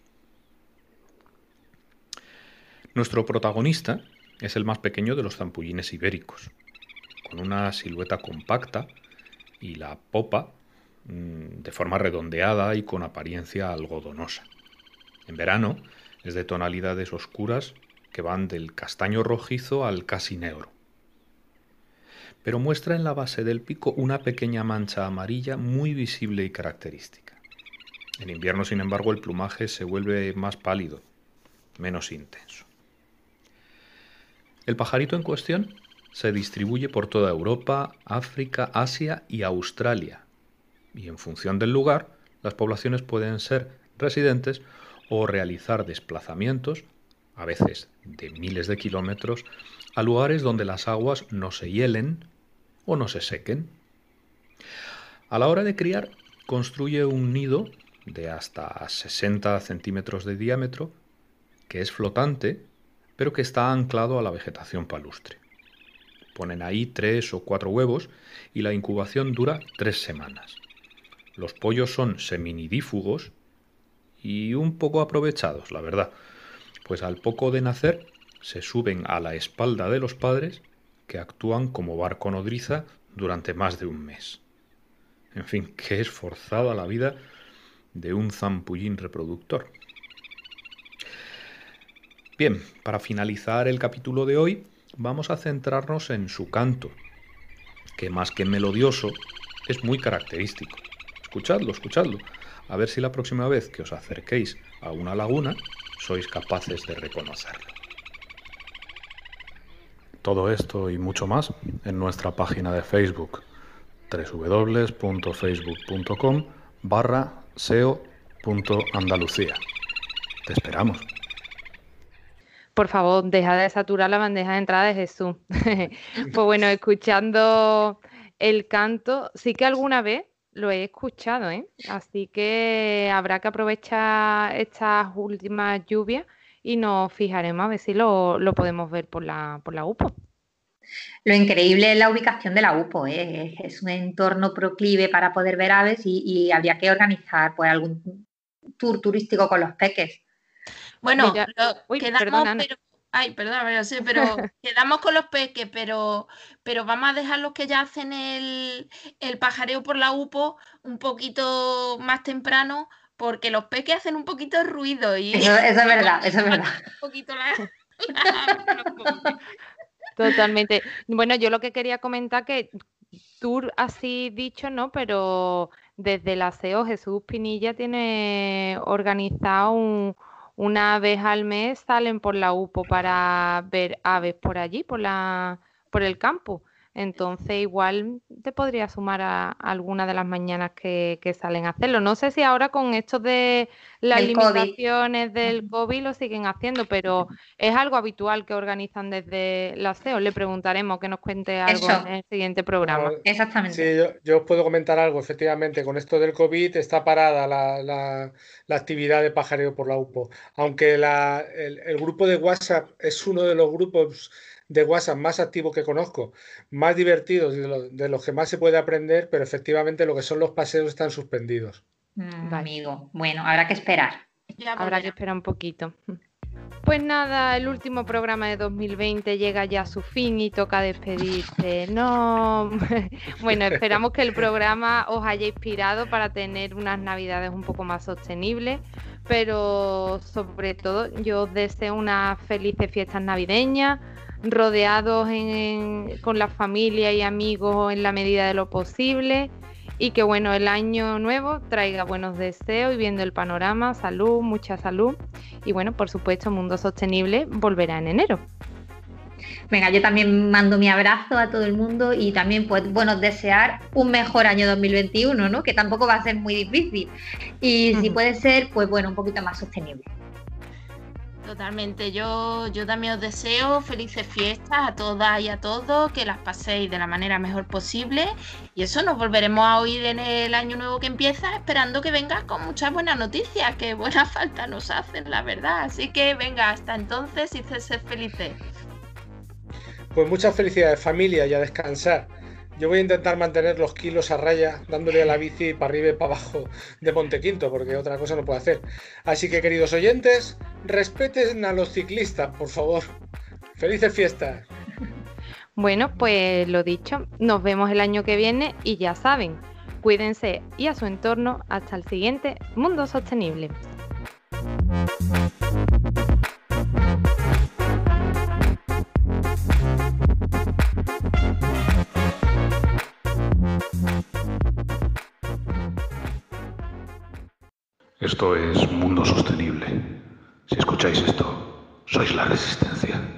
Speaker 21: Nuestro protagonista es el más pequeño de los zampullines ibéricos, con una silueta compacta y la popa mmm, de forma redondeada y con apariencia algodonosa. En verano es de tonalidades oscuras que van del castaño rojizo al casi negro. Pero muestra en la base del pico una pequeña mancha amarilla muy visible y característica. En invierno, sin embargo, el plumaje se vuelve más pálido, menos intenso. El pajarito en cuestión se distribuye por toda Europa, África, Asia y Australia. Y en función del lugar, las poblaciones pueden ser residentes o realizar desplazamientos, a veces de miles de kilómetros, a lugares donde las aguas no se hielen o no se sequen. A la hora de criar, construye un nido de hasta sesenta centímetros de diámetro, que es flotante, pero que está anclado a la vegetación palustre. Ponen ahí tres o cuatro huevos y la incubación dura tres semanas. Los pollos son seminidífugos y un poco aprovechados, la verdad, pues al poco de nacer se suben a la espalda de los padres, que actúan como barco nodriza durante más de un mes. En fin, qué esforzada la vida de un zampullín reproductor. Bien, para finalizar el capítulo de hoy, vamos a centrarnos en su canto, que más que melodioso, es muy característico. Escuchadlo, escuchadlo, a ver si la próxima vez que os acerquéis a una laguna sois capaces de reconocerlo.
Speaker 20: Todo esto y mucho más en nuestra página de Facebook, www.facebook.com barra seo.andalucía. Te esperamos.
Speaker 2: Por favor, deja de saturar la bandeja de entrada de Jesús. Pues bueno, escuchando el canto, sí que alguna vez lo he escuchado, ¿eh? Así que habrá que aprovechar estas últimas lluvias y nos fijaremos a ver si lo, lo podemos ver por la, por la U P O.
Speaker 4: Lo increíble es la ubicación de la U P O, ¿eh? Es un entorno proclive para poder ver aves y, y habría que organizar pues algún tour turístico con los peques.
Speaker 3: Bueno,
Speaker 2: Mira,
Speaker 3: lo,
Speaker 2: uy,
Speaker 3: quedamos,
Speaker 2: perdona,
Speaker 3: pero, ay, perdona, pero, sí, pero quedamos con los peques, pero, pero vamos a dejar los que ya hacen el, el pajareo por la U P O un poquito más temprano, porque los peques hacen un poquito de ruido y
Speaker 4: Eso, eso es verdad, eso es verdad.
Speaker 3: un poquito la, la- los pobres.
Speaker 2: totalmente. Bueno, yo lo que quería comentar que tour así dicho, ¿no? Pero desde el aseo Jesús Pinilla tiene organizado un, una vez al mes salen por la U P O para ver aves por allí, por la, por el campo. Entonces igual te podría sumar a, a alguna de las mañanas que, que salen a hacerlo. No sé si ahora con esto de las
Speaker 4: Del COVID.
Speaker 2: limitaciones del COVID lo siguen haciendo, pero es algo habitual que organizan desde la SEO. Le preguntaremos que nos cuente algo
Speaker 4: Eso.
Speaker 2: en el siguiente programa.
Speaker 5: No,
Speaker 4: Exactamente.
Speaker 5: sí, yo, yo os puedo comentar algo, efectivamente, con esto del COVID está parada la, la- la actividad de pajareo por la U P O, aunque la- el, el grupo de WhatsApp es uno de los grupos de WhatsApp más activos que conozco, más divertidos y de, lo- de los que más se puede aprender, pero efectivamente lo que son los paseos están suspendidos.
Speaker 4: Mm,
Speaker 2: Vale.
Speaker 4: amigo, bueno, habrá que esperar.
Speaker 3: Ya
Speaker 2: Habrá que
Speaker 3: volverá.
Speaker 2: esperar un poquito. Pues nada, el último programa de dos mil veinte llega ya a su fin y toca despedirse. No, bueno, esperamos que el programa os haya inspirado para tener unas navidades un poco más sostenibles, pero sobre todo yo os deseo unas felices fiestas navideñas, rodeados en, en, con la familia y amigos en la medida de lo posible, y que bueno, el año nuevo traiga buenos deseos y viendo el panorama, salud, mucha salud, y bueno, por supuesto, Mundo Sostenible volverá en enero.
Speaker 4: Venga, yo también mando mi abrazo a todo el mundo y también, pues, bueno, desear un mejor año dos mil veintiuno, ¿no? Que tampoco va a ser muy difícil. Y si puede ser, pues bueno, un poquito más sostenible.
Speaker 3: Totalmente, yo, yo también os deseo felices fiestas a todas y a todos, que las paséis de la manera mejor posible, y eso, nos volveremos a oír en el año nuevo que empieza, esperando que vengas con muchas buenas noticias, que buena falta nos hacen, la verdad. Así que venga, hasta entonces y sed felices.
Speaker 5: Pues muchas felicidades, familia, y a descansar. Yo voy a intentar mantener los kilos a raya, dándole a la bici para arriba y para abajo de Montequinto, porque otra cosa no puedo hacer. Así que, queridos oyentes, respeten a los ciclistas, por favor. ¡Felices fiestas!
Speaker 2: Bueno, pues lo dicho, nos vemos el año que viene y ya saben, cuídense y a su entorno. Hasta el siguiente Mundo Sostenible.
Speaker 20: Esto es Mundo Sostenible. Si escucháis esto, sois la resistencia.